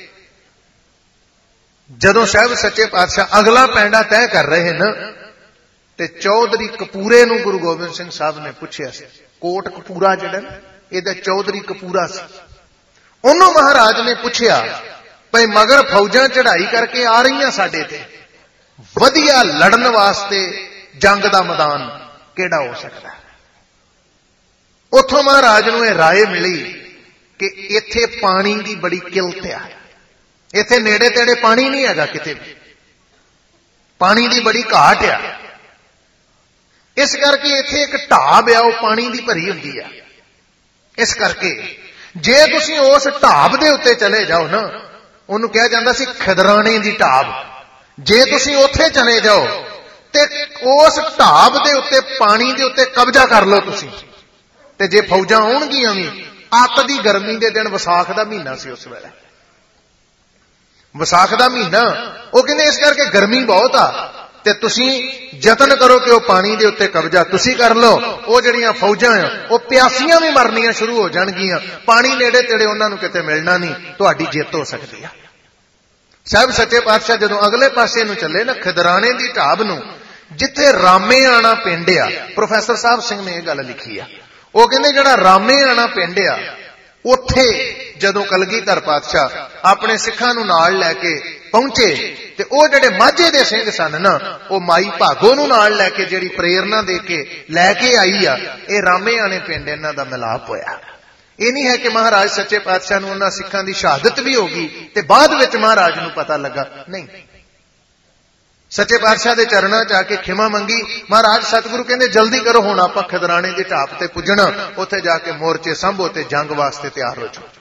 ਜਦੋਂ ਸਾਹਿਬ ਸੱਚੇ ਪਾਤਸ਼ਾਹ ਅਗਲਾ ਪੈਂਡਾ ਤੈਅ ਕਰ ਰਹੇ ਹਨ ਤੇ ਚੌਧਰੀ ਕਪੂਰੇ ਨੂੰ ਗੁਰੂ ਗੋਬਿੰਦ ਸਿੰਘ ਸਾਹਿਬ ਨੇ ਪੁੱਛਿਆ ਸੀ। ਕੋਟਕਪੂਰਾ ਜਿਹੜਾ ਇਹਦਾ ਚੌਧਰੀ ਕਪੂਰਾ ਸੀ। ਉਹਨੂੰ ਮਹਾਰਾਜ ਨੇ ਪੁੱਛਿਆ ਭਈ ਮਗਰ ਫੌਜਾਂ ਚੜ੍ਹਾਈ ਕਰਕੇ ਆ ਰਹੀਆਂ ਸਾਡੇ ਤੇ, ਵਧੀਆ ਲੜਨ ਵਾਸਤੇ ਜੰਗ ਦਾ ਮੈਦਾਨ ਕਿਹੜਾ ਹੋ ਸਕਦਾ। ਉੱਥੋਂ ਮਹਾਰਾਜ ਨੂੰ ਇਹ ਰਾਏ ਮਿਲੀ ਕਿ ਇੱਥੇ ਪਾਣੀ ਦੀ ਬੜੀ ਕਿਲਤ ਆ। ਇੱਥੇ ਨੇੜੇ ਤੇੜੇ ਪਾਣੀ ਨਹੀਂ ਹੈਗਾ, ਕਿਤੇ ਵੀ ਪਾਣੀ ਦੀ ਬੜੀ ਘਾਟ ਆ। ਇਸ ਕਰਕੇ ਇੱਥੇ ਇੱਕ ਢਾਬ ਆ, ਉਹ ਪਾਣੀ ਦੀ ਭਰੀ ਹੁੰਦੀ ਆ। ਇਸ ਕਰਕੇ ਜੇ ਤੁਸੀਂ ਉਸ ਢਾਬ ਦੇ ਉੱਤੇ ਚਲੇ ਜਾਓ ਨਾ, ਉਹਨੂੰ ਕਿਹਾ ਜਾਂਦਾ ਸੀ ਖਦਰਾਣੇ ਦੀ ਢਾਬ, ਜੇ ਤੁਸੀਂ ਉੱਥੇ ਚਲੇ ਜਾਓ ਤੇ ਉਸ ਢਾਬ ਦੇ ਉੱਤੇ ਪਾਣੀ ਦੇ ਉੱਤੇ ਕਬਜ਼ਾ ਕਰ ਲਓ ਤੁਸੀਂ, ਤੇ ਜੇ ਫੌਜਾਂ ਆਉਣਗੀਆਂ ਵੀ, ਅੱਤ ਦੀ ਗਰਮੀ ਦੇ ਦਿਨ, ਵਿਸਾਖ ਦਾ ਮਹੀਨਾ ਸੀ ਉਸ ਵੇਲੇ, ਵਿਸਾਖ ਦਾ ਮਹੀਨਾ, ਉਹ ਕਹਿੰਦੇ ਇਸ ਕਰਕੇ ਗਰਮੀ ਬਹੁਤ ਆ ਤੇ ਤੁਸੀਂ ਯਤਨ ਕਰੋ ਕਿ ਉਹ ਪਾਣੀ ਦੇ ਉੱਤੇ ਕਬਜ਼ਾ ਤੁਸੀਂ ਕਰ ਲਓ। ਉਹ ਜਿਹੜੀਆਂ ਫੌਜਾਂ ਆ ਉਹ ਪਿਆਸੀਆਂ ਵੀ ਮਰਨੀਆਂ ਸ਼ੁਰੂ ਹੋ ਜਾਣਗੀਆਂ, ਪਾਣੀ ਨੇੜੇ ਤੇੜੇ ਉਹਨਾਂ ਨੂੰ ਕਿਤੇ ਮਿਲਣਾ ਨਹੀਂ, ਤੁਹਾਡੀ ਜਿੱਤ ਹੋ ਸਕਦੀ ਆ। ਸਾਹਿਬ ਸੱਚੇ ਪਾਤਸ਼ਾਹ ਜਦੋਂ ਅਗਲੇ ਪਾਸੇ ਨੂੰ ਚੱਲੇ ਨਾ, ਖਦਰਾਣੇ ਦੀ ਢਾਬ ਨੂੰ, ਜਿੱਥੇ ਰਾਮੇ ਆਣਾ ਪਿੰਡ ਆ, ਪ੍ਰੋਫੈਸਰ ਸਾਹਿਬ ਸਿੰਘ ਨੇ ਇਹ ਗੱਲ ਲਿਖੀ ਆ। ਉਹ ਕਹਿੰਦੇ ਜਿਹੜਾ ਰਾਮੇ ਆਣਾ ਪਿੰਡ ਆ, ਉੱਥੇ ਜਦੋਂ ਕਲਗੀਧਰ ਪਾਤਸ਼ਾਹ ਆਪਣੇ ਸਿੱਖਾਂ ਨੂੰ ਨਾਲ ਲੈ ਕੇ ਪਹੁੰਚੇ ਤੇ ਉਹ ਜਿਹੜੇ ਮਾਝੇ ਦੇ ਸਿੰਘ ਸਨ ਨਾ, ਉਹ ਮਾਈ ਭਾਗੋ ਨੂੰ ਨਾਲ ਲੈ ਕੇ ਜਿਹੜੀ ਪ੍ਰੇਰਨਾ ਦੇ ਕੇ ਲੈ ਕੇ ਆਈ ਆ, ਇਹ ਰਾਮੇਆਣੇ ਪਿੰਡ ਇਹਨਾਂ ਦਾ ਮਿਲਾਪ ਹੋਇਆ। ਇਹ ਨਹੀਂ ਹੈ ਕਿ ਮਹਾਰਾਜ ਸੱਚੇ ਪਾਤਸ਼ਾਹ ਨੂੰ ਉਹਨਾਂ ਸਿੱਖਾਂ ਦੀ ਸ਼ਹਾਦਤ ਵੀ ਹੋ ਗਈ ਤੇ ਬਾਅਦ ਵਿੱਚ ਮਹਾਰਾਜ ਨੂੰ ਪਤਾ ਲੱਗਾ, ਨਹੀਂ। ਸੱਚੇ ਪਾਤਸ਼ਾਹ ਦੇ ਚਰਨਾਂ 'ਚ ਆ ਕੇ ਖਿਮਾ ਮੰਗੀ। ਮਹਾਰਾਜ ਸਤਿਗੁਰੂ ਕਹਿੰਦੇ ਜਲਦੀ ਕਰੋ, ਹੁਣ ਆਪਾਂ ਖਿਦਰਾਣੇ ਦੀ ਢਾਬ ਤੇ ਪੁੱਜਣਾ, ਉੱਥੇ ਜਾ ਕੇ ਮੋਰਚੇ ਸੰਭੋ ਤੇ ਜੰਗ ਵਾਸਤੇ ਤਿਆਰ ਹੋ ਜਾਓ।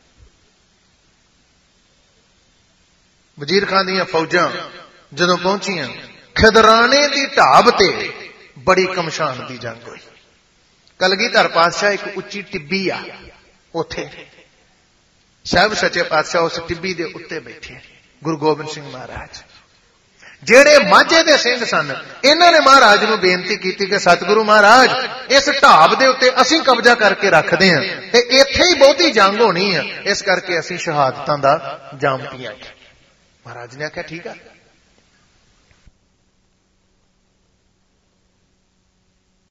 ਵਜ਼ੀਰ ਖਾਨ ਦੀਆਂ ਫੌਜਾਂ ਜਦੋਂ ਪਹੁੰਚੀਆਂ, ਖਿਦਰਾਣੇ ਦੀ ਢਾਬ ਤੇ ਬੜੀ ਕਮਸ਼ਾਨ ਦੀ ਜੰਗ ਹੋਈ। ਕਲਗੀਧਰ ਪਾਤਸ਼ਾਹ ਇੱਕ ਉੱਚੀ ਟਿੱਬੀ ਆ, ਉੱਥੇ ਸਾਹਿਬ ਸੱਚੇ ਪਾਤਸ਼ਾਹ ਉਸ ਟਿੱਬੀ ਦੇ ਉੱਤੇ ਬੈਠੇ। ਗੁਰੂ ਗੋਬਿੰਦ ਸਿੰਘ ਮਹਾਰਾਜ ਜਿਹੜੇ ਮਾਝੇ ਦੇ ਸਿੰਘ ਸਨ, ਇਹਨਾਂ ਨੇ ਮਹਾਰਾਜ ਨੂੰ ਬੇਨਤੀ ਕੀਤੀ ਕਿ ਸਤਿਗੁਰੂ ਮਹਾਰਾਜ, ਇਸ ਢਾਬ ਦੇ ਉੱਤੇ ਅਸੀਂ ਕਬਜ਼ਾ ਕਰਕੇ ਰੱਖਦੇ ਹਾਂ ਤੇ ਇੱਥੇ ਹੀ ਬਹੁਤੀ ਜੰਗ ਹੋਣੀ ਹੈ, ਇਸ ਕਰਕੇ ਅਸੀਂ ਸ਼ਹਾਦਤਾਂ ਦਾ ਜਾਮ ਪੀਆਂਗੇ। ਮਹਾਰਾਜ ਨੇ ਆਖਿਆ ਠੀਕ ਆ।